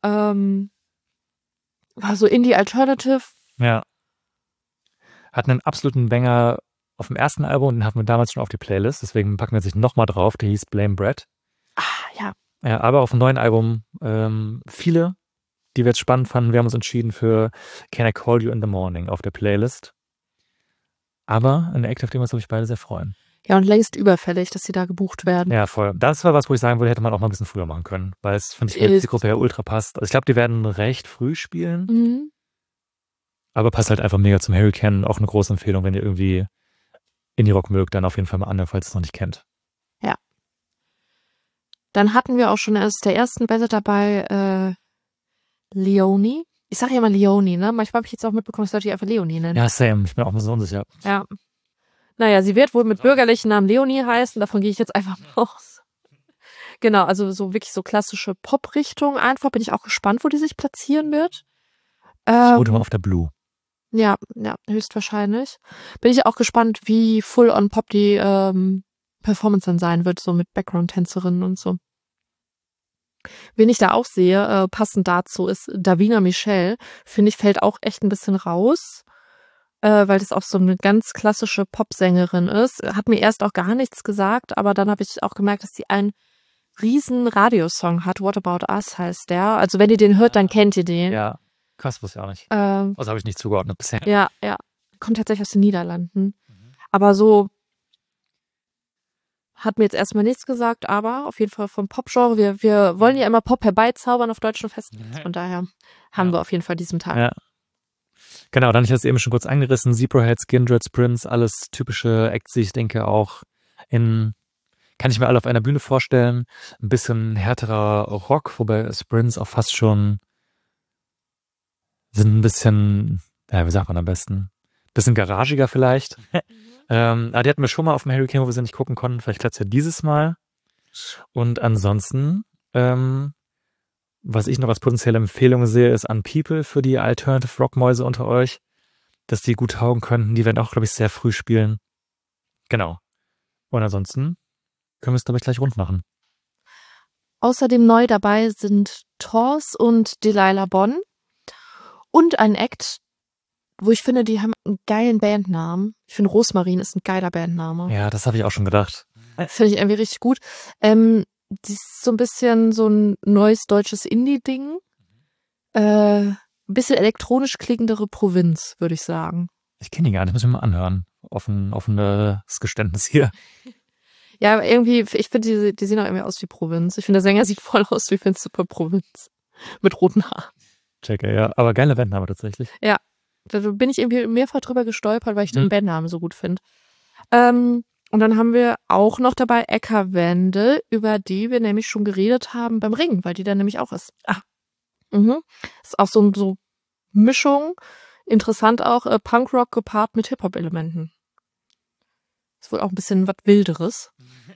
S6: War so Indie Alternative.
S5: Ja. Hatten einen absoluten Banger auf dem ersten Album und den hatten wir damals schon auf die Playlist. Deswegen packen wir sich nochmal drauf. Der hieß Blame Brad.
S6: Ah, ja.
S5: Ja, aber auf dem neuen Album viele, die wir jetzt spannend fanden. Wir haben uns entschieden für Can I Call You in the Morning auf der Playlist. Aber ein Act, auf den wir uns, glaube ich, beide sehr freuen.
S6: Ja, und längst überfällig, dass sie da gebucht werden.
S5: Ja, voll. Das war was, wo ich sagen würde, hätte man auch mal ein bisschen früher machen können. Weil es, finde ich, mit die Gruppe ja ultra passt. Also ich glaube, die werden recht früh spielen.
S6: Mhm.
S5: Aber passt halt einfach mega zum Hurricane. Auch eine große Empfehlung, wenn ihr irgendwie Indie-Rock mögt, dann auf jeden Fall mal an, falls ihr es noch nicht kennt.
S6: Ja. Dann hatten wir auch schon erst der ersten Bälle dabei Leonie. Ich sage ja mal Leonie, ne? Manchmal habe ich jetzt auch mitbekommen, dass Leute die einfach Leonie nennen.
S5: Ja, same. Ich bin auch ein bisschen unsicher.
S6: Ja. Naja, sie wird wohl mit bürgerlichen Namen Leonie heißen. Davon gehe ich jetzt einfach mal aus. Genau, also so wirklich so klassische Pop-Richtung einfach. Bin ich auch gespannt, wo die sich platzieren wird.
S5: Ich wurde mal auf der Blue.
S6: Ja, höchstwahrscheinlich. Bin ich auch gespannt, wie full on Pop die Performance dann sein wird, so mit Background-Tänzerinnen und so. Wen ich da auch sehe, passend dazu, ist Davina Michelle. Finde ich, fällt auch echt ein bisschen raus, weil das auch so eine ganz klassische Popsängerin ist. Hat mir erst auch gar nichts gesagt, aber dann habe ich auch gemerkt, dass sie einen riesen Radiosong hat. What About Us heißt der. Also wenn ihr den hört, dann kennt ihr den.
S5: Ja, krass, wusste ich auch nicht. Also habe ich nicht zugeordnet bisher.
S6: Ja. Kommt tatsächlich aus den Niederlanden. Aber so hat mir jetzt erstmal nichts gesagt, aber auf jeden Fall vom Pop-Genre. Wir wollen ja immer Pop herbeizaubern auf deutschen Festivals. Von daher haben wir auf jeden Fall diesen Tag.
S5: Ja. Genau, dann, ich hatte es eben schon kurz angerissen, Zebrahead, Skindred, Sprints, alles typische Acts, die ich denke auch in Kann ich mir alle auf einer Bühne vorstellen. Ein bisschen härterer Rock, wobei Sprints auch fast schon sind ein bisschen, ja, wie sagt man am besten? Bisschen garagiger vielleicht. Aber die hatten wir schon mal auf dem Hurricane, wo wir sie nicht gucken konnten. Vielleicht klappt es ja dieses Mal. Und ansonsten, was ich noch als potenzielle Empfehlung sehe, ist Unpeople für die Alternative Rock-Mäuse unter euch, dass die gut taugen könnten. Die werden auch, glaube ich, sehr früh spielen. Genau. Und ansonsten können wir es, glaube ich, gleich rund machen.
S6: Außerdem neu dabei sind Thors und Delilah Bonn und ein Act, wo ich finde, die haben einen geilen Bandnamen. Ich finde, Rosmarin ist ein geiler Bandname.
S5: Ja, das habe ich auch schon gedacht.
S6: Finde ich irgendwie richtig gut. Die ist so ein bisschen so ein neues deutsches Indie-Ding. Ein bisschen elektronisch klingendere Provinz, würde ich sagen.
S5: Ich kenne die gar nicht, muss ich mir mal anhören. Offenes Geständnis hier.
S6: Ja, aber irgendwie, ich finde, die sehen auch irgendwie aus wie Provinz. Ich finde, der Sänger sieht voll aus wie Fenster per Provinz. Mit roten Haaren.
S5: Checke, ja. Aber geile Bandname tatsächlich.
S6: Ja, da bin ich irgendwie mehrfach drüber gestolpert, weil ich den Bandnamen so gut finde. Und dann haben wir auch noch dabei Eka Wendel, über die wir nämlich schon geredet haben beim Ring, weil die da nämlich auch ist. Ist auch so Mischung. Interessant auch, Punkrock gepaart mit Hip-Hop-Elementen. Ist wohl auch ein bisschen was Wilderes.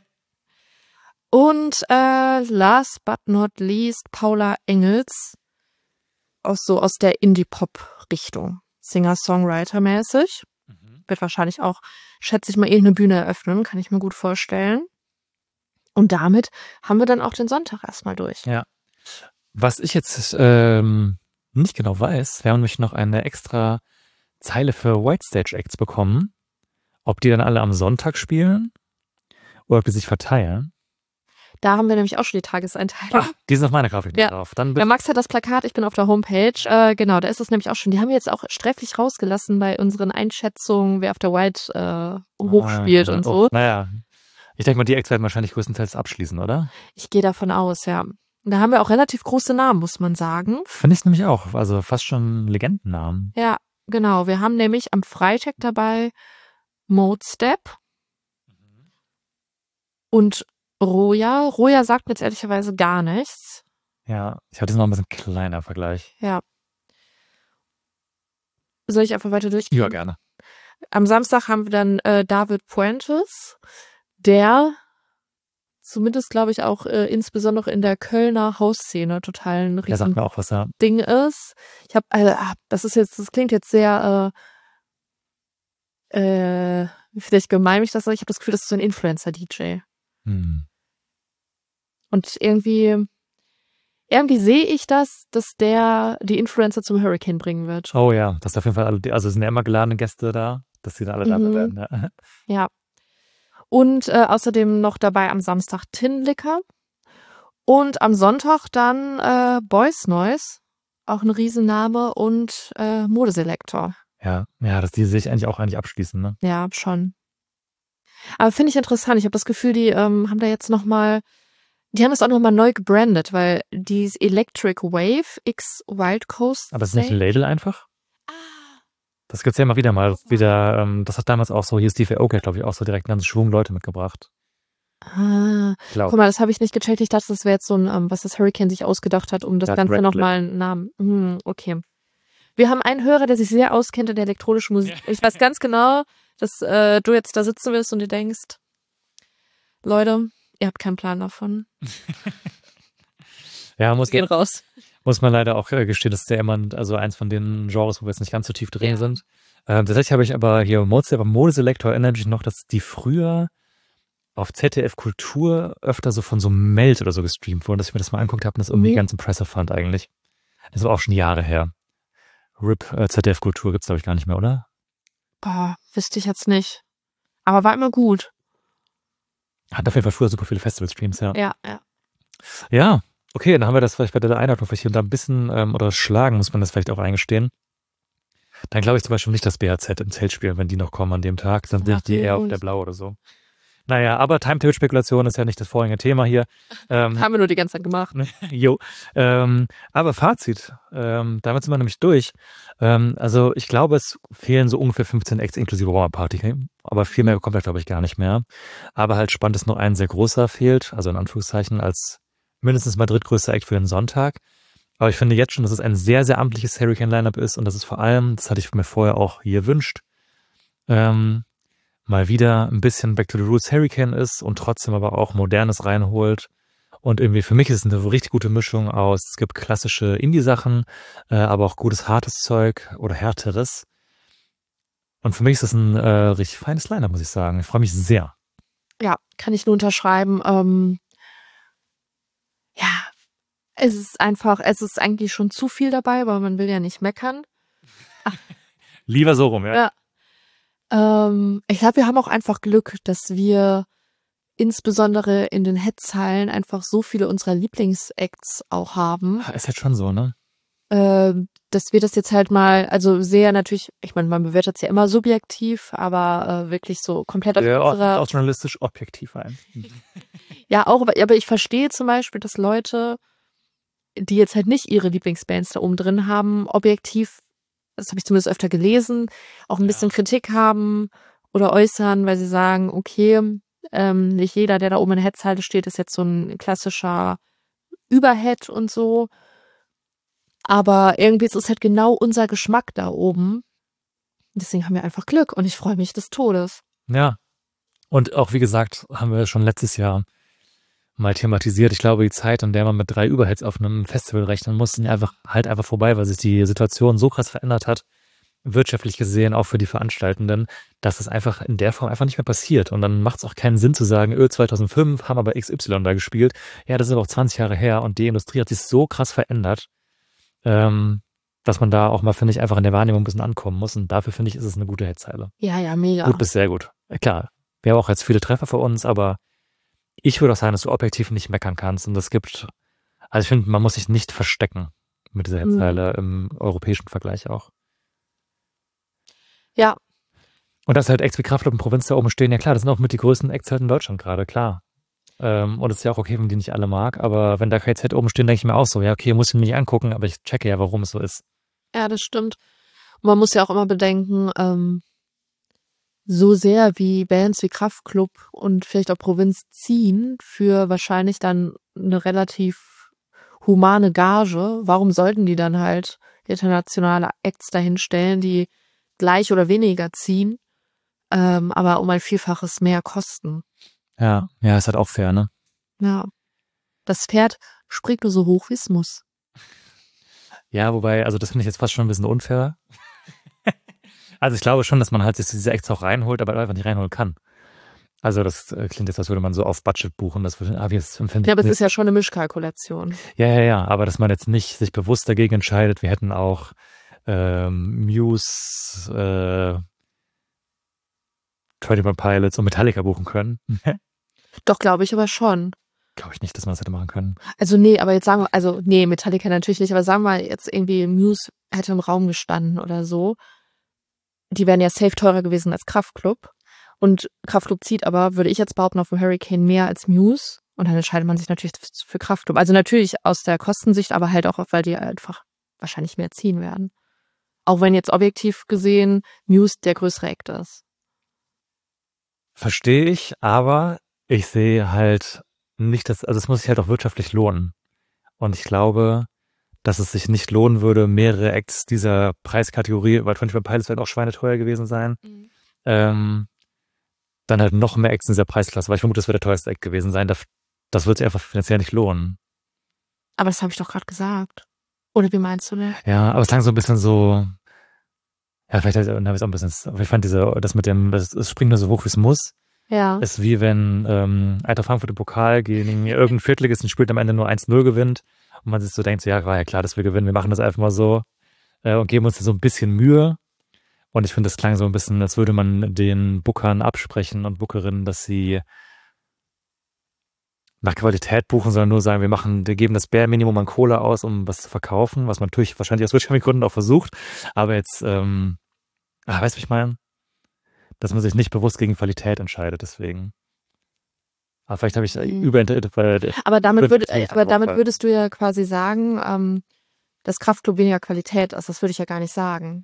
S6: Und last but not least Paula Engels. Aus der Indie-Pop-Richtung. Singer-Songwriter-mäßig. Wird wahrscheinlich auch, schätze ich mal, irgendeine Bühne eröffnen. Kann ich mir gut vorstellen. Und damit haben wir dann auch den Sonntag erstmal durch.
S5: Ja. Was ich jetzt nicht genau weiß, wir haben nämlich noch eine extra Zeile für White Stage Acts bekommen. Ob die dann alle am Sonntag spielen oder ob die sich verteilen.
S6: Da haben wir nämlich auch schon die Tageseinteilung.
S5: Die sind auf meiner Grafik
S6: Ja.
S5: drauf. Dann
S6: Der Max hat das Plakat, ich bin auf der Homepage. Genau, da ist es nämlich auch schon. Die haben wir jetzt auch sträflich rausgelassen bei unseren Einschätzungen, wer auf der White hochspielt und so.
S5: Naja, ich denke mal, die Acts werden wahrscheinlich größtenteils abschließen, oder?
S6: Ich gehe davon aus, ja. Da haben wir auch relativ große Namen, muss man sagen.
S5: Finde ich nämlich auch. Also fast schon Legendennamen.
S6: Ja, genau. Wir haben nämlich am Freitag dabei Mode Step und Roja. Roja sagt mir jetzt ehrlicherweise gar nichts.
S5: Ja, ich hatte jetzt noch ein bisschen kleiner Vergleich.
S6: Ja. Soll ich einfach weiter durchgehen?
S5: Ja, gerne.
S6: Am Samstag haben wir dann David Puentes, der zumindest, glaube ich, auch insbesondere in der Kölner Hausszene total ein
S5: Der sagt
S6: riesen
S5: mir auch was, ja.
S6: Ding ist. Ich habe, das klingt jetzt sehr, vielleicht gemein mich das, aber ich habe das Gefühl, das ist so ein Influencer-DJ. Und irgendwie sehe ich das, dass der die Influencer zum Hurricane bringen wird.
S5: Oh ja, das ist auf jeden Fall alle, also es sind ja immer geladene Gäste da, dass die da alle da werden. Ja.
S6: Ja. Und außerdem noch dabei am Samstag Tin Liquor. Und am Sonntag dann Boys Noise, auch ein Riesenname, und Modeselektor.
S5: Ja, die sehe ich eigentlich abschließen, ne?
S6: Ja, schon. Aber finde ich interessant. Ich habe das Gefühl, die haben da jetzt nochmal, die haben das auch nochmal neu gebrandet, weil die Electric Wave X Wild Coast.
S5: Aber ist nicht ein Label einfach? Das gibt's ja immer wieder mal. Das hat damals auch so, hier Steve Aoki, glaube ich, auch so direkt einen ganzen Schwung Leute mitgebracht.
S6: Guck mal, das habe ich nicht gecheckt. Ich dachte, das wäre jetzt so ein, was das Hurricane sich ausgedacht hat, um das Ganze nochmal einen Namen. Okay. Wir haben einen Hörer, der sich sehr auskennt in der elektronischen Musik. Ja. Ich weiß ganz genau, dass du jetzt da sitzen willst und dir denkst, Leute, ihr habt keinen Plan davon.
S5: Ja,
S6: gehen raus.
S5: Muss man leider auch gestehen, dass der immer, also eins von den Genres, wo wir jetzt nicht ganz so tief drin sind. Tatsächlich habe ich aber hier Modeselektor erinnere mich noch, dass die früher auf ZDF Kultur öfter so von so Meld oder so gestreamt wurden, dass ich mir das mal angeguckt habe und das irgendwie ganz impressive fand eigentlich. Das war auch schon Jahre her. RIP ZDF Kultur gibt's glaube ich gar nicht mehr, oder?
S6: Boah, wüsste ich jetzt nicht. Aber war immer gut.
S5: Hat auf jeden Fall früher super viele Festival-Streams, ja.
S6: Ja.
S5: Ja, okay, dann haben wir das vielleicht bei der Einordnung vielleicht hier und da ein bisschen, oder schlagen, muss man das vielleicht auch eingestehen. Dann glaube ich zum Beispiel nicht, dass BHZ im Zelt spielen, wenn die noch kommen an dem Tag. Dann sind die eher auf der Blau oder so. Naja, aber Timetable-Spekulation ist ja nicht das vorherige Thema hier.
S6: Haben wir nur die ganze Zeit gemacht.
S5: Jo. Aber Fazit, damit sind wir nämlich durch. Also ich glaube, es fehlen so ungefähr 15 Acts inklusive Warmer-Party. Aber viel mehr kommt da, glaube ich, gar nicht mehr. Aber halt spannend, dass nur ein sehr großer fehlt, also in Anführungszeichen als mindestens mal drittgrößter Act für den Sonntag. Aber ich finde jetzt schon, dass es ein sehr, sehr amtliches Hurricane-Lineup ist und dass es vor allem, das hatte ich mir vorher auch hier gewünscht, mal wieder ein bisschen Back to the Roots Hurricane ist und trotzdem aber auch Modernes reinholt. Und irgendwie für mich ist es eine richtig gute Mischung aus, es gibt klassische Indie-Sachen, aber auch gutes, hartes Zeug oder härteres. Und für mich ist das ein richtig feines Lineup, muss ich sagen. Ich freue mich sehr.
S6: Ja, kann ich nur unterschreiben. Ja, es ist eigentlich schon zu viel dabei, weil man will ja nicht meckern.
S5: Lieber so rum, ja.
S6: Ja. Ich glaube, wir haben auch einfach Glück, dass wir insbesondere in den Headzeilen einfach so viele unserer Lieblingsacts auch haben.
S5: Ist jetzt schon so, ne?
S6: Dass wir das jetzt halt mal, also sehr natürlich, ich meine, man bewertet es ja immer subjektiv, aber wirklich so komplett auf unserer...
S5: Auch journalistisch objektiv ein.
S6: Ja, auch, aber ich verstehe zum Beispiel, dass Leute, die jetzt halt nicht ihre Lieblingsbands da oben drin haben, objektiv, das habe ich zumindest öfter gelesen, auch ein bisschen Kritik haben oder äußern, weil sie sagen, okay, nicht jeder, der da oben in der Headzeile steht, ist jetzt so ein klassischer Überhead und so. Aber irgendwie ist es halt genau unser Geschmack da oben. Deswegen haben wir einfach Glück und ich freue mich des Todes.
S5: Ja. Und auch, wie gesagt, haben wir schon letztes Jahr mal thematisiert. Ich glaube, die Zeit, in der man mit 3 Überheads auf einem Festival rechnen muss, sind einfach vorbei, weil sich die Situation so krass verändert hat, wirtschaftlich gesehen, auch für die Veranstaltenden, dass es einfach in der Form einfach nicht mehr passiert. Und dann macht es auch keinen Sinn zu sagen, 2005 haben aber XY da gespielt. Ja, das ist aber auch 20 Jahre her und die Industrie hat sich so krass verändert, dass man da auch mal, finde ich, einfach in der Wahrnehmung ein bisschen ankommen muss. Und dafür, finde ich, ist es eine gute Headzeile.
S6: Ja, mega.
S5: Gut bis sehr gut. Klar, wir haben auch jetzt viele Treffer für uns, aber ich würde auch sagen, dass du objektiv nicht meckern kannst. Und es gibt, also ich finde, man muss sich nicht verstecken mit dieser Headzeile im europäischen Vergleich auch.
S6: Ja.
S5: Und dass halt Acts wie Kraftklub und Provinz da oben stehen, ja klar, das sind auch mit die größten Acts halt in Deutschland gerade, klar. Und es ist ja auch okay, wenn man die nicht alle mag, aber wenn da KZ oben stehen, denke ich mir auch so, ja okay, muss ich mir nicht angucken, aber ich checke ja, warum es so ist.
S6: Ja, das stimmt. Und man muss ja auch immer bedenken, so sehr wie Bands wie Kraftklub und vielleicht auch Provinz ziehen für wahrscheinlich dann eine relativ humane Gage, warum sollten die dann halt internationale Acts dahinstellen, die gleich oder weniger ziehen, aber um ein Vielfaches mehr kosten?
S5: Ja, ist halt auch fair, ne?
S6: Ja. Das Pferd springt nur so hoch, wie es muss.
S5: Ja, wobei, also das finde ich jetzt fast schon ein bisschen unfair. Also ich glaube schon, dass man halt sich diese Acts auch reinholt, aber einfach nicht reinholen kann. Also das klingt jetzt, als würde man so auf Budget buchen. Das würde,
S6: ja, aber es ist ja schon eine Mischkalkulation.
S5: Ja, aber dass man jetzt nicht sich bewusst dagegen entscheidet, wir hätten auch Muse, 21 Pilots und Metallica buchen können.
S6: Doch, glaube ich aber schon.
S5: Glaube ich nicht, dass man das hätte machen können.
S6: Also nee, aber jetzt sagen wir, also nee, Metallica natürlich nicht, aber sagen wir jetzt irgendwie Muse hätte im Raum gestanden oder so. Die wären ja safe teurer gewesen als Kraftklub. Und Kraftklub zieht aber, würde ich jetzt behaupten, auf dem Hurricane mehr als Muse. Und dann entscheidet man sich natürlich für Kraftklub. Also natürlich aus der Kostensicht, aber halt auch, weil die einfach wahrscheinlich mehr ziehen werden. Auch wenn jetzt objektiv gesehen Muse der größere Act ist.
S5: Verstehe ich, aber ich sehe halt nicht, also es muss sich halt auch wirtschaftlich lohnen. Und ich glaube, dass es sich nicht lohnen würde, mehrere Acts dieser Preiskategorie, weil 21 Pilots wird auch schweineteuer gewesen sein, dann halt noch mehr Acts in dieser Preisklasse, weil ich vermute, das wird der teuerste Act gewesen sein. Das wird sich einfach finanziell nicht lohnen.
S6: Aber das habe ich doch gerade gesagt. Oder wie meinst du denn?
S5: Ja, aber es klang so ein bisschen so, ja, vielleicht habe ich es auch ein bisschen, aber ich fand das mit dem, es springt nur so hoch, wie es muss.
S6: Ja.
S5: Ist wie wenn Eintracht Frankfurt im Pokal gegen irgendein Viertligisten spielt, am Ende nur 1-0 gewinnt und man sich so denkt, so, ja, war ja klar, dass wir gewinnen, wir machen das einfach mal so und geben uns so ein bisschen Mühe. Und ich finde, das klang so ein bisschen, als würde man den Bookern absprechen und Bookerinnen, dass sie nach Qualität buchen, sondern nur sagen, wir geben das Bare Minimum an Kohle aus, um was zu verkaufen, was man natürlich wahrscheinlich aus wirtschaftlichen Gründen auch versucht. Aber jetzt, weißt du, was ich meine? Dass man sich nicht bewusst gegen Qualität entscheidet, deswegen. Aber vielleicht habe ich überinterpretiert, weil
S6: Aber damit
S5: Wird nicht drauf,
S6: würdest du ja quasi sagen, dass Kraftklub weniger Qualität ist. Das würde ich ja gar nicht sagen.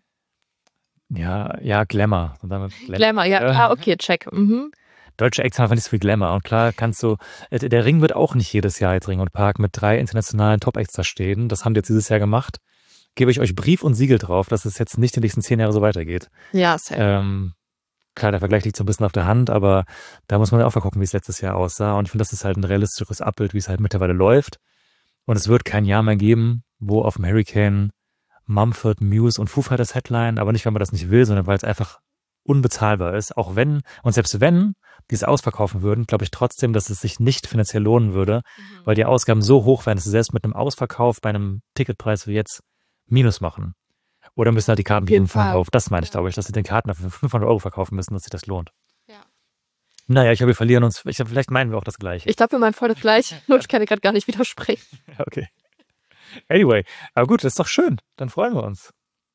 S5: ja, Glamour. Und damit
S6: Glamour, ja. Okay, check. Mhm.
S5: Deutsche Acts haben einfach nicht so viel Glamour. Und klar kannst du, der Ring wird auch nicht jedes Jahr jetzt Ring und Park mit 3 internationalen Top-Acts da stehen. Das haben die jetzt dieses Jahr gemacht. Gebe ich euch Brief und Siegel drauf, dass es jetzt nicht die nächsten 10 Jahre so weitergeht.
S6: Ja, safe.
S5: Klar, der Vergleich liegt so ein bisschen auf der Hand, aber da muss man ja auch mal gucken, wie es letztes Jahr aussah. Und ich finde, das ist halt ein realistischeres Abbild, wie es halt mittlerweile läuft. Und es wird kein Jahr mehr geben, wo auf dem Hurricane Mumford, Muse und Foo Fighters Headline, aber nicht, weil man das nicht will, sondern weil es einfach unbezahlbar ist. Auch wenn, und selbst wenn die es ausverkaufen würden, glaube ich trotzdem, dass es sich nicht finanziell lohnen würde, weil die Ausgaben so hoch wären, dass sie selbst mit einem Ausverkauf bei einem Ticketpreis wie jetzt Minus machen. Oder müssen halt die Karten
S6: jeden
S5: verkaufen.
S6: Fall.
S5: Das meine ich, glaube ich, dass sie den Karten für 500 € verkaufen müssen, dass sich das lohnt.
S6: Ja.
S5: Naja, ich glaube, wir verlieren uns. Vielleicht meinen wir auch das Gleiche.
S6: Ich glaube, wir meinen voll das Gleiche. Nur ich kann dir gerade gar nicht widersprechen.
S5: Okay. Anyway, aber gut, das ist doch schön. Dann freuen wir uns.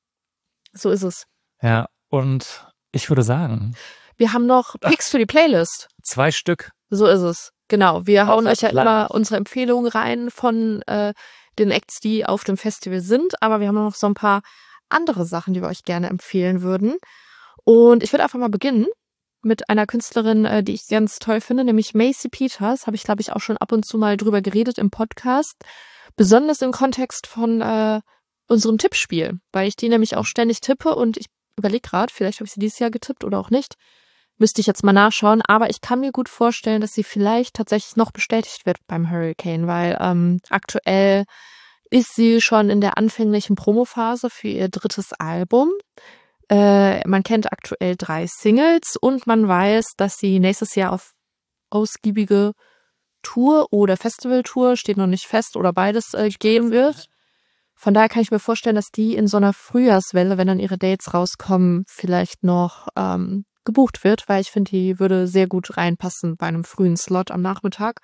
S6: So ist es.
S5: Ja, und ich würde sagen,
S6: Wir haben noch Picks für die Playlist.
S5: 2 Stück.
S6: So ist es. Genau. Wir hauen
S5: Außer
S6: euch ja
S5: Plan.
S6: immer unsere Empfehlungen rein von den Acts, die auf dem Festival sind. Aber wir haben noch so ein paar andere Sachen, die wir euch gerne empfehlen würden. Und ich würde einfach mal beginnen mit einer Künstlerin, die ich ganz toll finde, nämlich Macy Peters. Habe ich, glaube ich, auch schon ab und zu mal drüber geredet im Podcast. Besonders im Kontext von unserem Tippspiel, weil ich die nämlich auch ständig tippe und ich überlege gerade, vielleicht habe ich sie dieses Jahr getippt oder auch nicht. Müsste ich jetzt mal nachschauen, aber ich kann mir gut vorstellen, dass sie vielleicht tatsächlich noch bestätigt wird beim Hurricane, weil aktuell ist sie schon in der anfänglichen Promophase für ihr 3. Album. Man kennt aktuell 3 Singles und man weiß, dass sie nächstes Jahr auf ausgiebige Tour oder Festivaltour, steht noch nicht fest, oder beides gehen wird. Von daher kann ich mir vorstellen, dass die in so einer Frühjahrswelle, wenn dann ihre Dates rauskommen, vielleicht noch gebucht wird, weil ich finde, die würde sehr gut reinpassen bei einem frühen Slot am Nachmittag.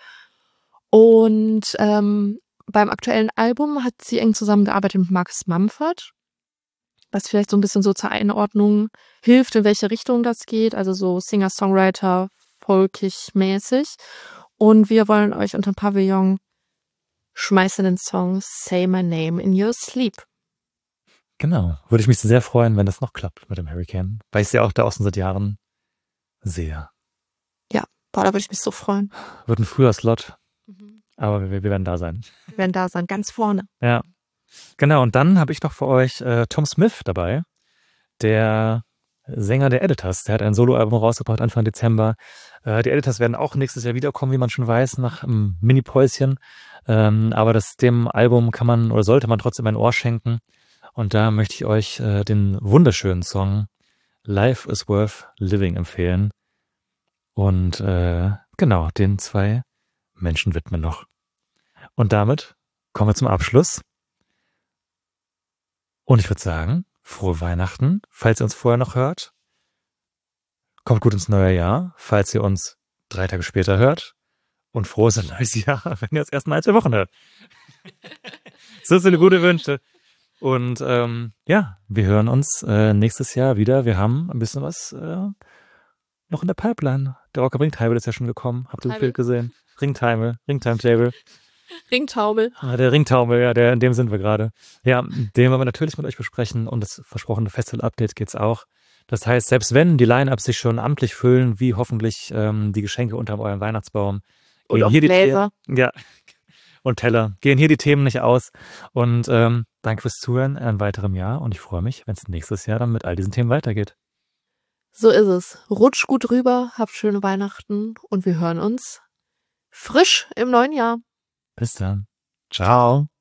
S6: Und beim aktuellen Album hat sie eng zusammengearbeitet mit Marcus Mumford, was vielleicht so ein bisschen so zur Einordnung hilft, in welche Richtung das geht, also so Singer-Songwriter, folkig mäßig. Und wir wollen euch unter dem Pavillon schmeißen den Song Say My Name in Your Sleep.
S5: Genau. Würde ich mich sehr freuen, wenn das noch klappt mit dem Hurricane, weil ich sie auch da außen seit Jahren sehe.
S6: Ja, boah, da würde ich mich so freuen.
S5: Wird ein früher Slot, aber wir werden da sein.
S6: Wir werden da sein, ganz vorne.
S5: Ja. Genau, und dann habe ich noch für euch Tom Smith dabei, der Sänger der Editors. Der hat ein Soloalbum rausgebracht Anfang Dezember. Die Editors werden auch nächstes Jahr wiederkommen, wie man schon weiß, nach einem Mini-Päuschen. Aber dem Album kann man oder sollte man trotzdem ein Ohr schenken. Und da möchte ich euch den wunderschönen Song Life is Worth Living empfehlen. Und genau, den 2 Menschen widmen noch. Und damit kommen wir zum Abschluss. Und ich würde sagen, frohe Weihnachten, falls ihr uns vorher noch hört. Kommt gut ins neue Jahr, falls ihr uns 3 Tage später hört. Und frohes neues Jahr, wenn ihr uns erst mal 2 Wochen hört. So sind gute Wünsche. Und ja, wir hören uns nächstes Jahr wieder. Wir haben ein bisschen was noch in der Pipeline. Der Rock am Ringtable ist ja schon gekommen. Habt ihr das Bild gesehen? Ringtimetable.
S6: Ringtaumel.
S5: Der Ringtaumel, ja, in dem sind wir gerade. Ja, den wollen wir natürlich mit euch besprechen und das versprochene Festival-Update geht's auch. Das heißt, selbst wenn die Line-Ups sich schon amtlich füllen, wie hoffentlich die Geschenke unterm eurem Weihnachtsbaum,
S6: Und
S5: gehen
S6: auch
S5: hier die
S6: Gläser.
S5: Ja, und Teller, gehen hier die Themen nicht aus. Und danke fürs Zuhören in einem weiteren Jahr und ich freue mich, wenn es nächstes Jahr dann mit all diesen Themen weitergeht.
S6: So ist es. Rutscht gut rüber, habt schöne Weihnachten und wir hören uns frisch im neuen Jahr.
S5: Bis dann. Ciao.